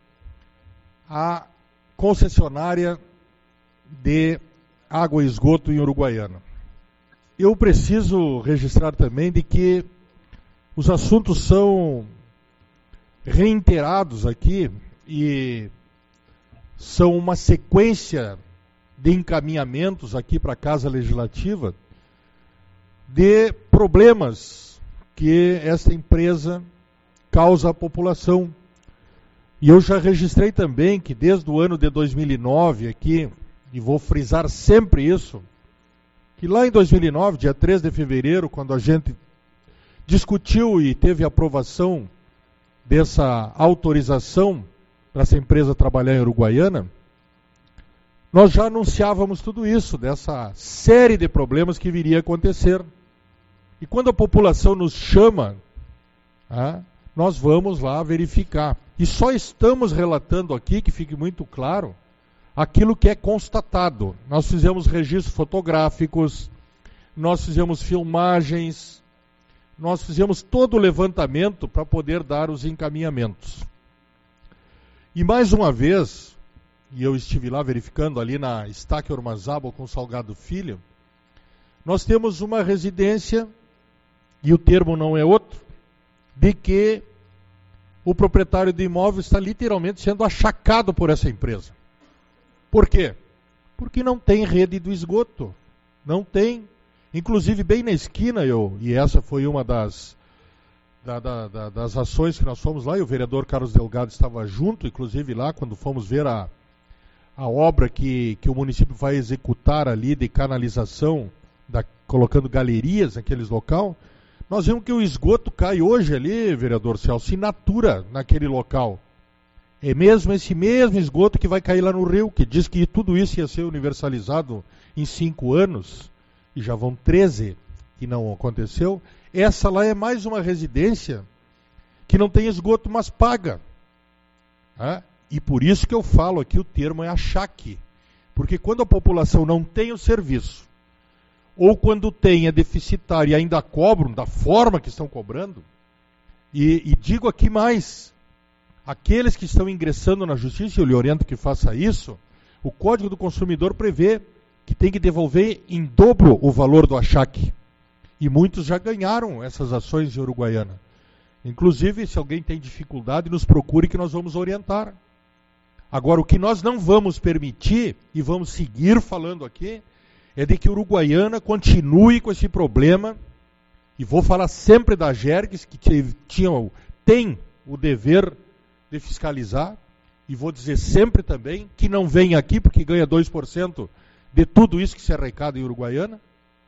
à concessionária de água e esgoto em Uruguaiana. Eu preciso registrar também de que os assuntos são reiterados aqui e são uma sequência de encaminhamentos aqui para a Casa Legislativa de problemas que esta empresa causa à população. E eu já registrei também que desde o ano de dois mil e nove aqui, e vou frisar sempre isso, que lá em dois mil e nove, dia três de fevereiro, quando a gente discutiu e teve aprovação dessa autorização para essa empresa trabalhar em Uruguaiana, nós já anunciávamos tudo isso, dessa série de problemas que viria a acontecer. E quando a população nos chama, ah, nós vamos lá verificar. E só estamos relatando aqui, que fique muito claro, aquilo que é constatado. Nós fizemos registros fotográficos, nós fizemos filmagens, nós fizemos todo o levantamento para poder dar os encaminhamentos. E mais uma vez, e eu estive lá verificando ali na Eustáquio Armazábal com o Salgado Filho, nós temos uma residência, e o termo não é outro, de que o proprietário do imóvel está literalmente sendo achacado por essa empresa. Por quê? Porque não tem rede do esgoto. Não tem. Inclusive, bem na esquina, eu, e essa foi uma das, da, da, da, das ações que nós fomos lá, e o vereador Carlos Delgado estava junto, inclusive lá, quando fomos ver a, a obra que, que o município vai executar ali de canalização, da, colocando galerias naqueles local, nós vemos que o esgoto cai hoje ali, vereador Celso, in natura naquele local. É mesmo esse mesmo esgoto que vai cair lá no rio, que diz que tudo isso ia ser universalizado em cinco anos, e já vão treze, e não aconteceu. Essa lá é mais uma residência que não tem esgoto, mas paga. Ah, e por isso que eu falo aqui, o termo é achaque. Porque quando a população não tem o serviço, ou quando tem é deficitário e ainda cobram da forma que estão cobrando, e, e digo aqui mais, aqueles que estão ingressando na justiça, eu lhe oriento que faça isso, o Código do Consumidor prevê que tem que devolver em dobro o valor do achaque. E muitos já ganharam essas ações em Uruguaiana. Inclusive, se alguém tem dificuldade, nos procure que nós vamos orientar. Agora, o que nós não vamos permitir, e vamos seguir falando aqui, é de que Uruguaiana continue com esse problema, e vou falar sempre da Gerges, que tinha, tem o dever de fiscalizar, e vou dizer sempre também que não vem aqui porque ganha dois por cento de tudo isso que se arrecada em Uruguaiana,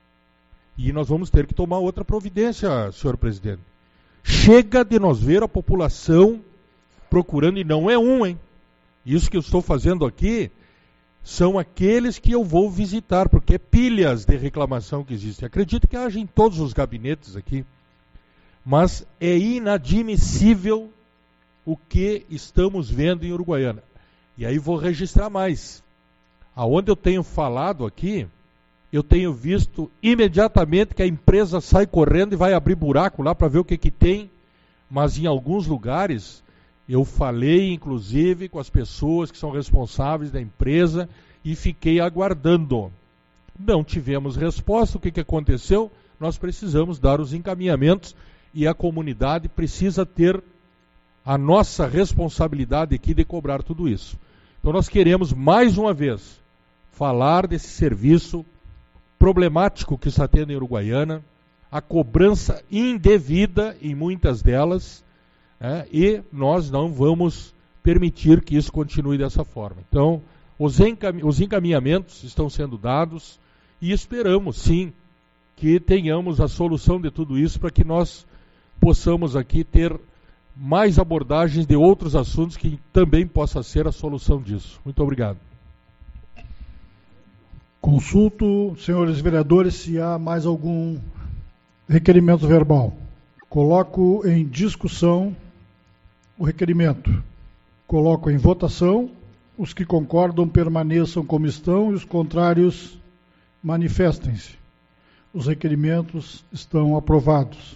e nós vamos ter que tomar outra providência, senhor presidente. Chega de nós ver a população procurando, e não é um, hein? Isso que eu estou fazendo aqui são aqueles que eu vou visitar, porque é pilhas de reclamação que existem. Acredito que haja em todos os gabinetes aqui, mas é inadmissível o que estamos vendo em Uruguaiana. E aí vou registrar mais. Aonde eu tenho falado aqui, eu tenho visto imediatamente que a empresa sai correndo e vai abrir buraco lá para ver o que, que tem, mas em alguns lugares eu falei inclusive com as pessoas que são responsáveis da empresa e fiquei aguardando. Não tivemos resposta. O que, que aconteceu? Nós precisamos dar os encaminhamentos e a comunidade precisa ter a nossa responsabilidade aqui de cobrar tudo isso. Então nós queremos mais uma vez falar desse serviço problemático que está tendo em Uruguaiana, a cobrança indevida em muitas delas, é, e nós não vamos permitir que isso continue dessa forma. Então, os, encam- os encaminhamentos estão sendo dados e esperamos, sim, que tenhamos a solução de tudo isso para que nós possamos aqui ter mais abordagens de outros assuntos que também possa ser a solução disso. Muito obrigado. Consulto, senhores vereadores, se há mais algum requerimento verbal. Coloco em discussão o requerimento. Coloco em votação. Os que concordam permaneçam como estão e os contrários manifestem-se. Os requerimentos estão aprovados.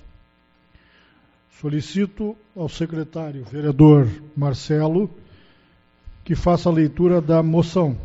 Solicito ao secretário, vereador Marcelo, que faça a leitura da moção.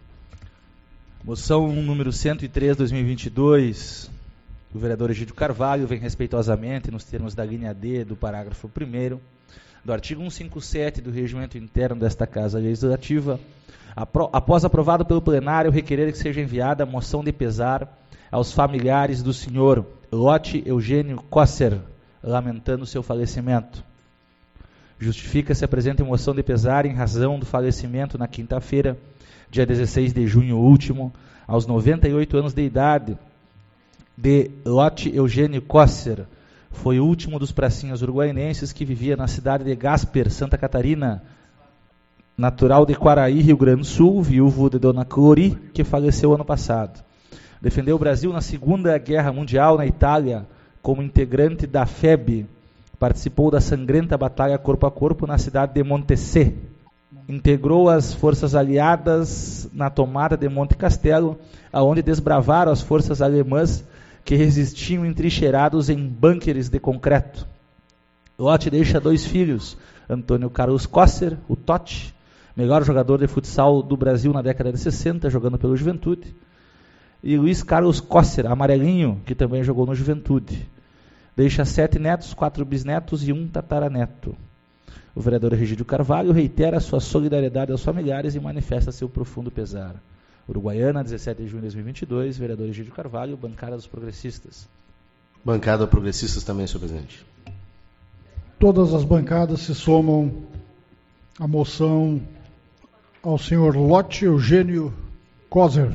Moção número cento e três, dois mil e vinte e dois, do vereador Egídio Carvalho, vem respeitosamente, nos termos da linha D do parágrafo primeiro, do artigo cento e cinquenta e sete do regimento interno desta Casa Legislativa, apro- após aprovado pelo plenário, requerer que seja enviada a moção de pesar aos familiares do senhor Lote Eugênio Cosser, lamentando seu falecimento. Justifica-se a presente moção de pesar em razão do falecimento na quinta-feira, dia dezesseis de junho último, aos noventa e oito anos de idade, de Lote Eugênio Cosser. Foi o último dos pracinhas uruguaienses que vivia na cidade de Gasper, Santa Catarina, natural de Quaraí, Rio Grande do Sul, viúvo de Dona Clori, que faleceu ano passado. Defendeu o Brasil na Segunda Guerra Mundial na Itália, como integrante da F E B. Participou da sangrenta batalha corpo a corpo na cidade de Montecé. Integrou as forças aliadas na tomada de Monte Castelo, aonde desbravaram as forças alemãs que resistiam entrincheirados em bunkers de concreto. Lote deixa dois filhos, Antônio Carlos Cosser, o Totti, melhor jogador de futsal do Brasil na década de sessenta, jogando pelo Juventude, e Luiz Carlos Cosser, amarelinho, que também jogou no Juventude. Deixa sete netos, quatro bisnetos e um tataraneto. O vereador Egídio Carvalho reitera sua solidariedade aos familiares e manifesta seu profundo pesar. Uruguaiana, dezessete de junho de dois mil e vinte e dois, vereador Egídio Carvalho, bancada dos progressistas. Bancada progressistas também, senhor presidente. Todas as bancadas se somam à moção ao senhor Lote Eugênio Coser.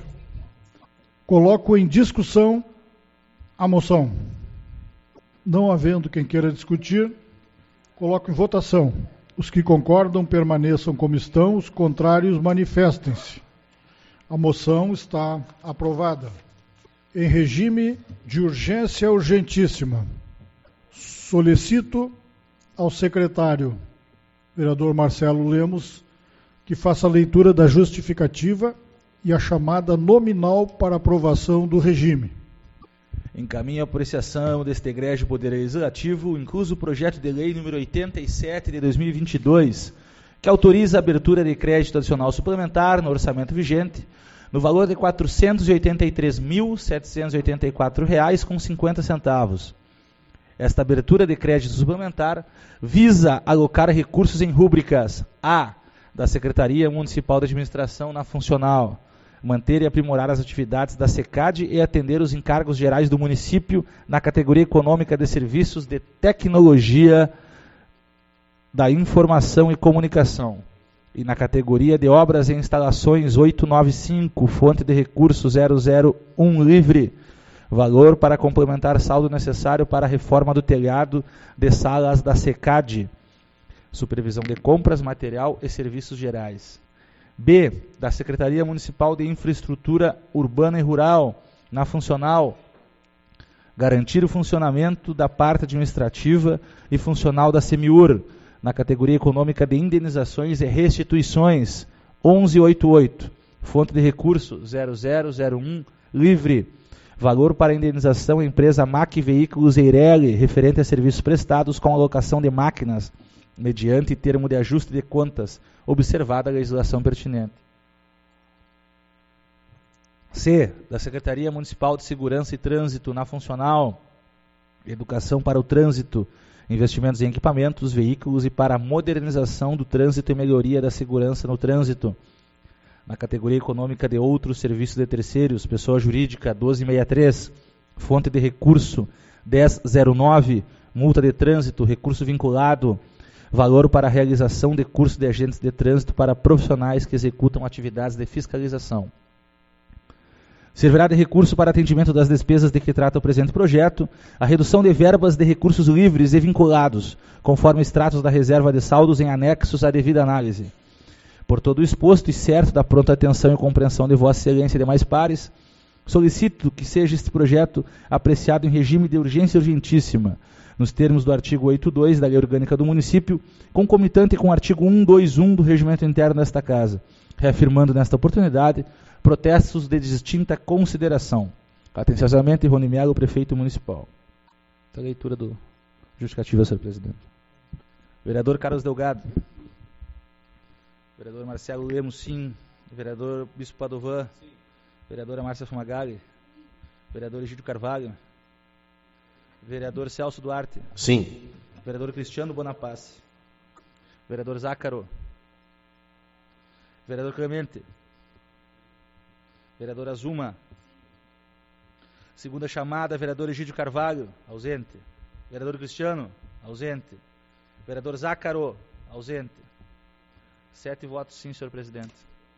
Coloco em discussão a moção. Não havendo quem queira discutir, coloco em votação. Os que concordam permaneçam como estão, os contrários manifestem-se. A moção está aprovada. Em regime de urgência urgentíssima, solicito ao secretário, vereador Marcelo Lemos, que faça a leitura da justificativa e a chamada nominal para aprovação do regime. Encaminho a apreciação deste egrégio Poder Legislativo, incluso o projeto de lei número oitenta e sete de dois mil e vinte e dois, que autoriza a abertura de crédito adicional suplementar no orçamento vigente, no valor de quatrocentos e oitenta e três mil, setecentos e oitenta e quatro reais com cinquenta centavos. Esta abertura de crédito suplementar visa alocar recursos em rúbricas A, da Secretaria Municipal de Administração na funcional, manter e aprimorar as atividades da SECAD e atender os encargos gerais do município na categoria econômica de serviços de tecnologia da informação e comunicação, e na categoria de obras e instalações oitocentos e noventa e cinco, fonte de recursos zero zero um livre, valor para complementar saldo necessário para a reforma do telhado de salas da SECAD, supervisão de compras, material e serviços gerais. B, da Secretaria Municipal de Infraestrutura Urbana e Rural, na funcional, garantir o funcionamento da parte administrativa e funcional da SEMIUR, na categoria econômica de indenizações e restituições, onze oitenta e oito, fonte de recurso zero zero zero um, livre, valor para indenização à empresa M A C Veículos Eireli, referente a serviços prestados com alocação de máquinas, mediante termo de ajuste de contas, observada a legislação pertinente. C, da Secretaria Municipal de Segurança e Trânsito, na funcional, educação para o trânsito, investimentos em equipamentos, veículos e para a modernização do trânsito e melhoria da segurança no trânsito. Na categoria econômica de outros serviços de terceiros, pessoa jurídica doze sessenta e três, fonte de recurso dez zero nove, multa de trânsito, recurso vinculado, valor para a realização de curso de agentes de trânsito para profissionais que executam atividades de fiscalização. Servirá de recurso para atendimento das despesas de que trata o presente projeto, a redução de verbas de recursos livres e vinculados, conforme extratos da reserva de saldos em anexos à devida análise. Por todo o exposto e certo da pronta atenção e compreensão de Vossa Excelência e demais pares, solicito que seja este projeto apreciado em regime de urgência urgentíssima, nos termos do artigo oitenta e dois da Lei Orgânica do Município, concomitante com o artigo cento e vinte e um do Regimento Interno desta Casa, reafirmando nesta oportunidade protestos de distinta consideração. Atenciosamente, Rony Melo, Prefeito Municipal. Esta é a leitura do justificativo, senhor Presidente. Vereador Carlos Delgado. Vereador Marcelo Lemos, sim. Vereador Bispo Padovan. Sim. Vereadora Márcia Fumagalli. Vereador Egídio Carvalho. Vereador Celso Duarte. Sim. Vereador Cristiano Bonapace. Vereador Zácaro. Vereador Clemente. Vereador Azuma. Segunda chamada, vereador Egídio Carvalho, ausente. Vereador Cristiano, ausente. Vereador Zácaro, ausente. Sete votos sim, senhor presidente.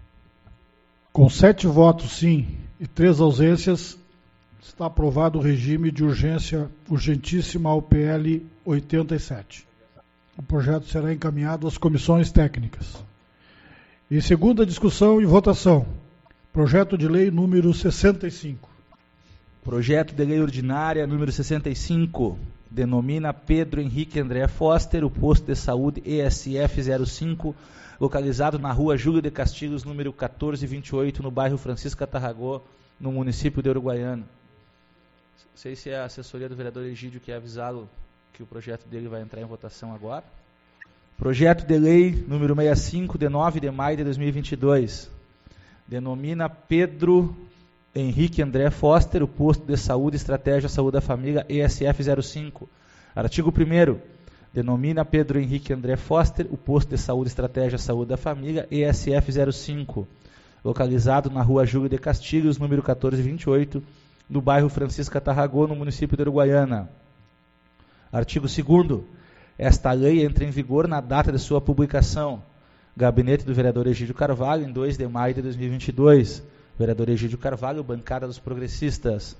Com sete votos sim e três ausências, está aprovado o regime de urgência urgentíssima ao P L oitenta e sete. O projeto será encaminhado às comissões técnicas. Em segunda discussão e votação, projeto de lei número sessenta e cinco. Projeto de lei ordinária número sessenta e cinco. Denomina Pedro Henrique André Foster, o posto de saúde E S F zero cinco, localizado na rua Júlio de Castilhos, número quatorze vinte e oito, no bairro Francisca Tarragó, no município de Uruguaiana. Não sei se é a assessoria do vereador Egídio que é avisado que o projeto dele vai entrar em votação agora. Projeto de lei número sessenta e cinco, de nove de maio de dois mil e vinte e dois. Denomina Pedro Henrique André Foster, o posto de saúde Estratégia Saúde da Família E S F zero cinco. Artigo primeiro. Denomina Pedro Henrique André Foster, o posto de saúde Estratégia Saúde da Família E S F zero cinco. Localizado na rua Júlio de Castilhos, número quatorze vinte e oito, no bairro Francisca Tarragó, no município de Uruguaiana. Artigo segundo. Esta lei entra em vigor na data de sua publicação. Gabinete do vereador Egídio Carvalho, em dois de maio de dois mil e vinte e dois. Vereador Egídio Carvalho, bancada dos progressistas.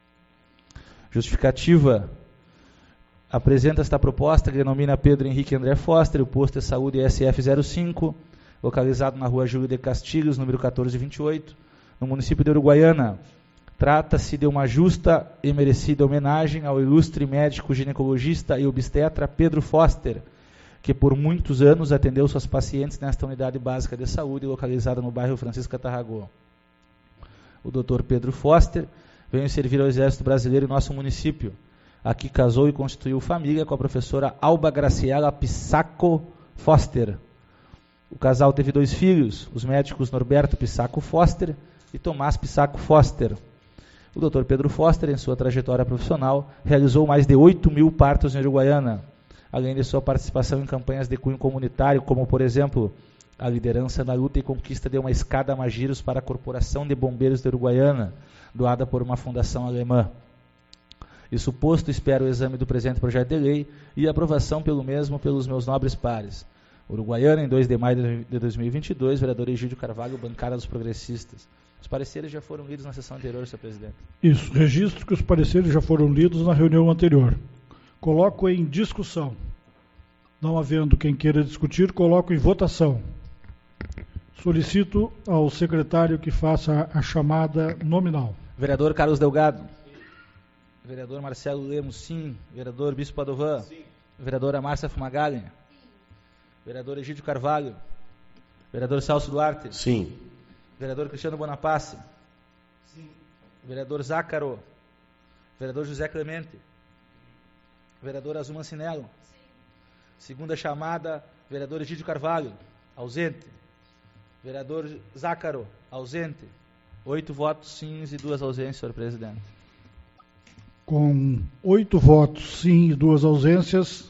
Justificativa. Apresenta esta proposta que denomina Pedro Henrique André Foster, o posto de saúde S F zero cinco, localizado na rua Júlio de Castilhos, número quatorze vinte e oito, no município de Uruguaiana. Trata-se de uma justa e merecida homenagem ao ilustre médico ginecologista e obstetra Pedro Foster, que por muitos anos atendeu suas pacientes nesta unidade básica de saúde, localizada no bairro Francisco Catarragô. O doutor Pedro Foster veio servir ao Exército Brasileiro em nosso município. Aqui casou e constituiu família com a professora Alba Graciela Pissaco Foster. O casal teve dois filhos, os médicos Norberto Pissaco Foster e Tomás Pissaco Foster. O doutor Pedro Foster, em sua trajetória profissional, realizou mais de oito mil partos em Uruguaiana, além de sua participação em campanhas de cunho comunitário, como, por exemplo, a liderança na luta e conquista de uma escada Magiros para a Corporação de Bombeiros de Uruguaiana, doada por uma fundação alemã. Isso posto, espero o exame do presente projeto de lei e a aprovação pelo mesmo pelos meus nobres pares. Uruguaiana, em dois de maio de dois mil e vinte e dois, vereador Egídio Carvalho, bancada dos progressistas. Os pareceres já foram lidos na sessão anterior, senhor presidente. Isso, registro que os pareceres já foram lidos na reunião anterior. Coloco em discussão. Não havendo quem queira discutir, coloco em votação. Solicito ao secretário que faça a chamada nominal. Vereador Carlos Delgado. Sim. Vereador Marcelo Lemos, sim. Vereador Bispo Padovan. Sim. Vereadora Márcia Fumagalli. Sim. Vereador Egídio Carvalho. Vereador Celso Duarte. Sim. Vereador Cristiano Bonapace. Sim. Vereador Zácaro. Vereador José Clemente. Vereador Azul Mancinello. Sim. Segunda chamada, vereador Egídio Carvalho. Ausente. Vereador Zácaro. Ausente. Oito votos sims e duas ausências, senhor presidente. Com oito votos sim e duas ausências,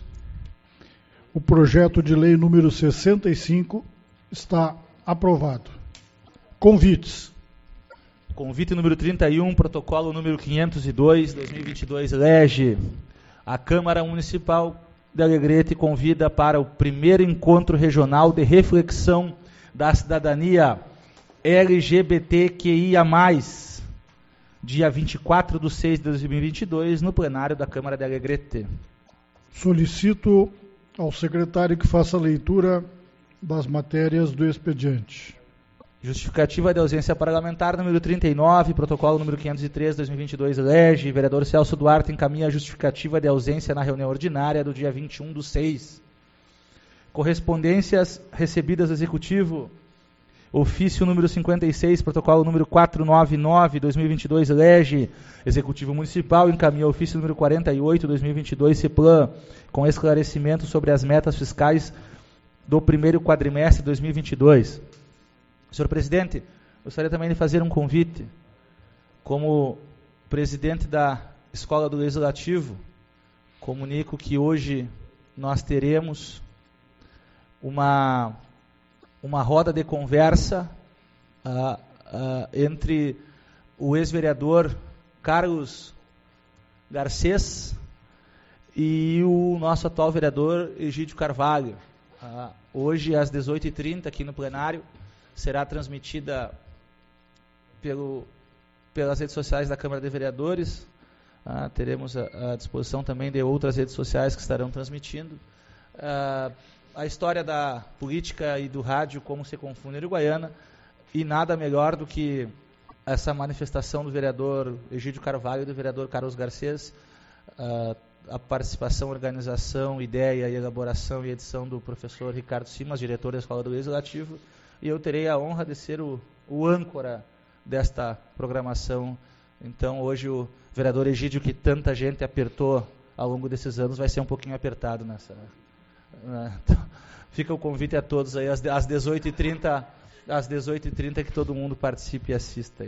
o projeto de lei número sessenta e cinco está aprovado. Convites. Convite número trinta e um, protocolo número quinhentos e dois, dois mil e vinte e dois, lege. A Câmara Municipal de Alegrete convida para o primeiro encontro regional de reflexão da cidadania L G B T Q I A mais, dia vinte e quatro de seis de dois mil e vinte e dois, no plenário da Câmara de Alegrete. Solicito ao secretário que faça a leitura das matérias do expediente. Justificativa de ausência parlamentar número trinta e nove, protocolo número quinhentos e três, dois mil e vinte e dois, lege. Vereador Celso Duarte encaminha a justificativa de ausência na reunião ordinária do dia vinte e um do seis. Correspondências recebidas do Executivo. Ofício número cinquenta e seis, protocolo número quatrocentos e noventa e nove, dois mil e vinte e dois, lege. Executivo Municipal encaminha ofício número quarenta e oito, dois mil e vinte e dois, CEPLAN, com esclarecimento sobre as metas fiscais do primeiro quadrimestre de dois mil e vinte e dois. Senhor presidente, gostaria também de fazer um convite. Como presidente da Escola do Legislativo, comunico que hoje nós teremos uma, uma roda de conversa uh, uh, entre o ex-vereador Carlos Garcês e o nosso atual vereador Egídio Carvalho. Uh, hoje, às dezoito e trinta, aqui no plenário, será transmitida pelo, pelas redes sociais da Câmara de Vereadores. Ah, teremos a, a disposição também de outras redes sociais que estarão transmitindo. Ah, a história da política e do rádio, como se confunde em Uruguaiana, e nada melhor do que essa manifestação do vereador Egídio Carvalho e do vereador Carlos Garcês, ah, a participação, organização, ideia e elaboração e edição do professor Ricardo Simas, diretor da Escola do Legislativo, e eu terei a honra de ser o, o âncora desta programação. Então, hoje, o vereador Egídio, que tanta gente apertou ao longo desses anos, vai ser um pouquinho apertado nessa. Né? Então, fica o convite a todos aí, às, às dezoito e trinta, às dezoito e trinta, que todo mundo participe e assista aí.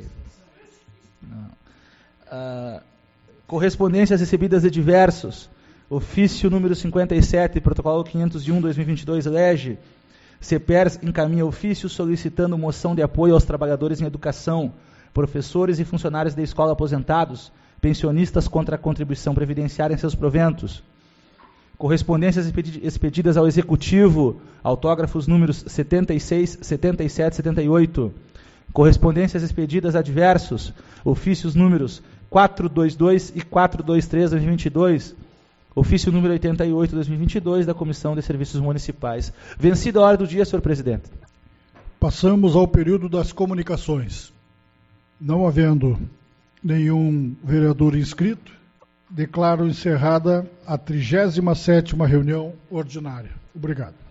Ah, correspondências recebidas de diversos. Ofício número cinquenta e sete, protocolo quinhentos e um, dois mil e vinte e dois, lege. CEPERS encaminha ofício solicitando moção de apoio aos trabalhadores em educação, professores e funcionários da escola aposentados, pensionistas contra a contribuição previdenciária em seus proventos. Correspondências expedidas ao Executivo, autógrafos números setenta e seis, setenta e sete, setenta e oito. Correspondências expedidas a diversos, ofícios números quatrocentos e vinte e dois e quatrocentos e vinte e três, dois mil e vinte e dois. Ofício número oitenta e oito, dois mil e vinte e dois, da Comissão de Serviços Municipais. Vencida a hora do dia, senhor presidente. Passamos ao período das comunicações. Não havendo nenhum vereador inscrito, declaro encerrada a trigésima sétima reunião ordinária. Obrigado.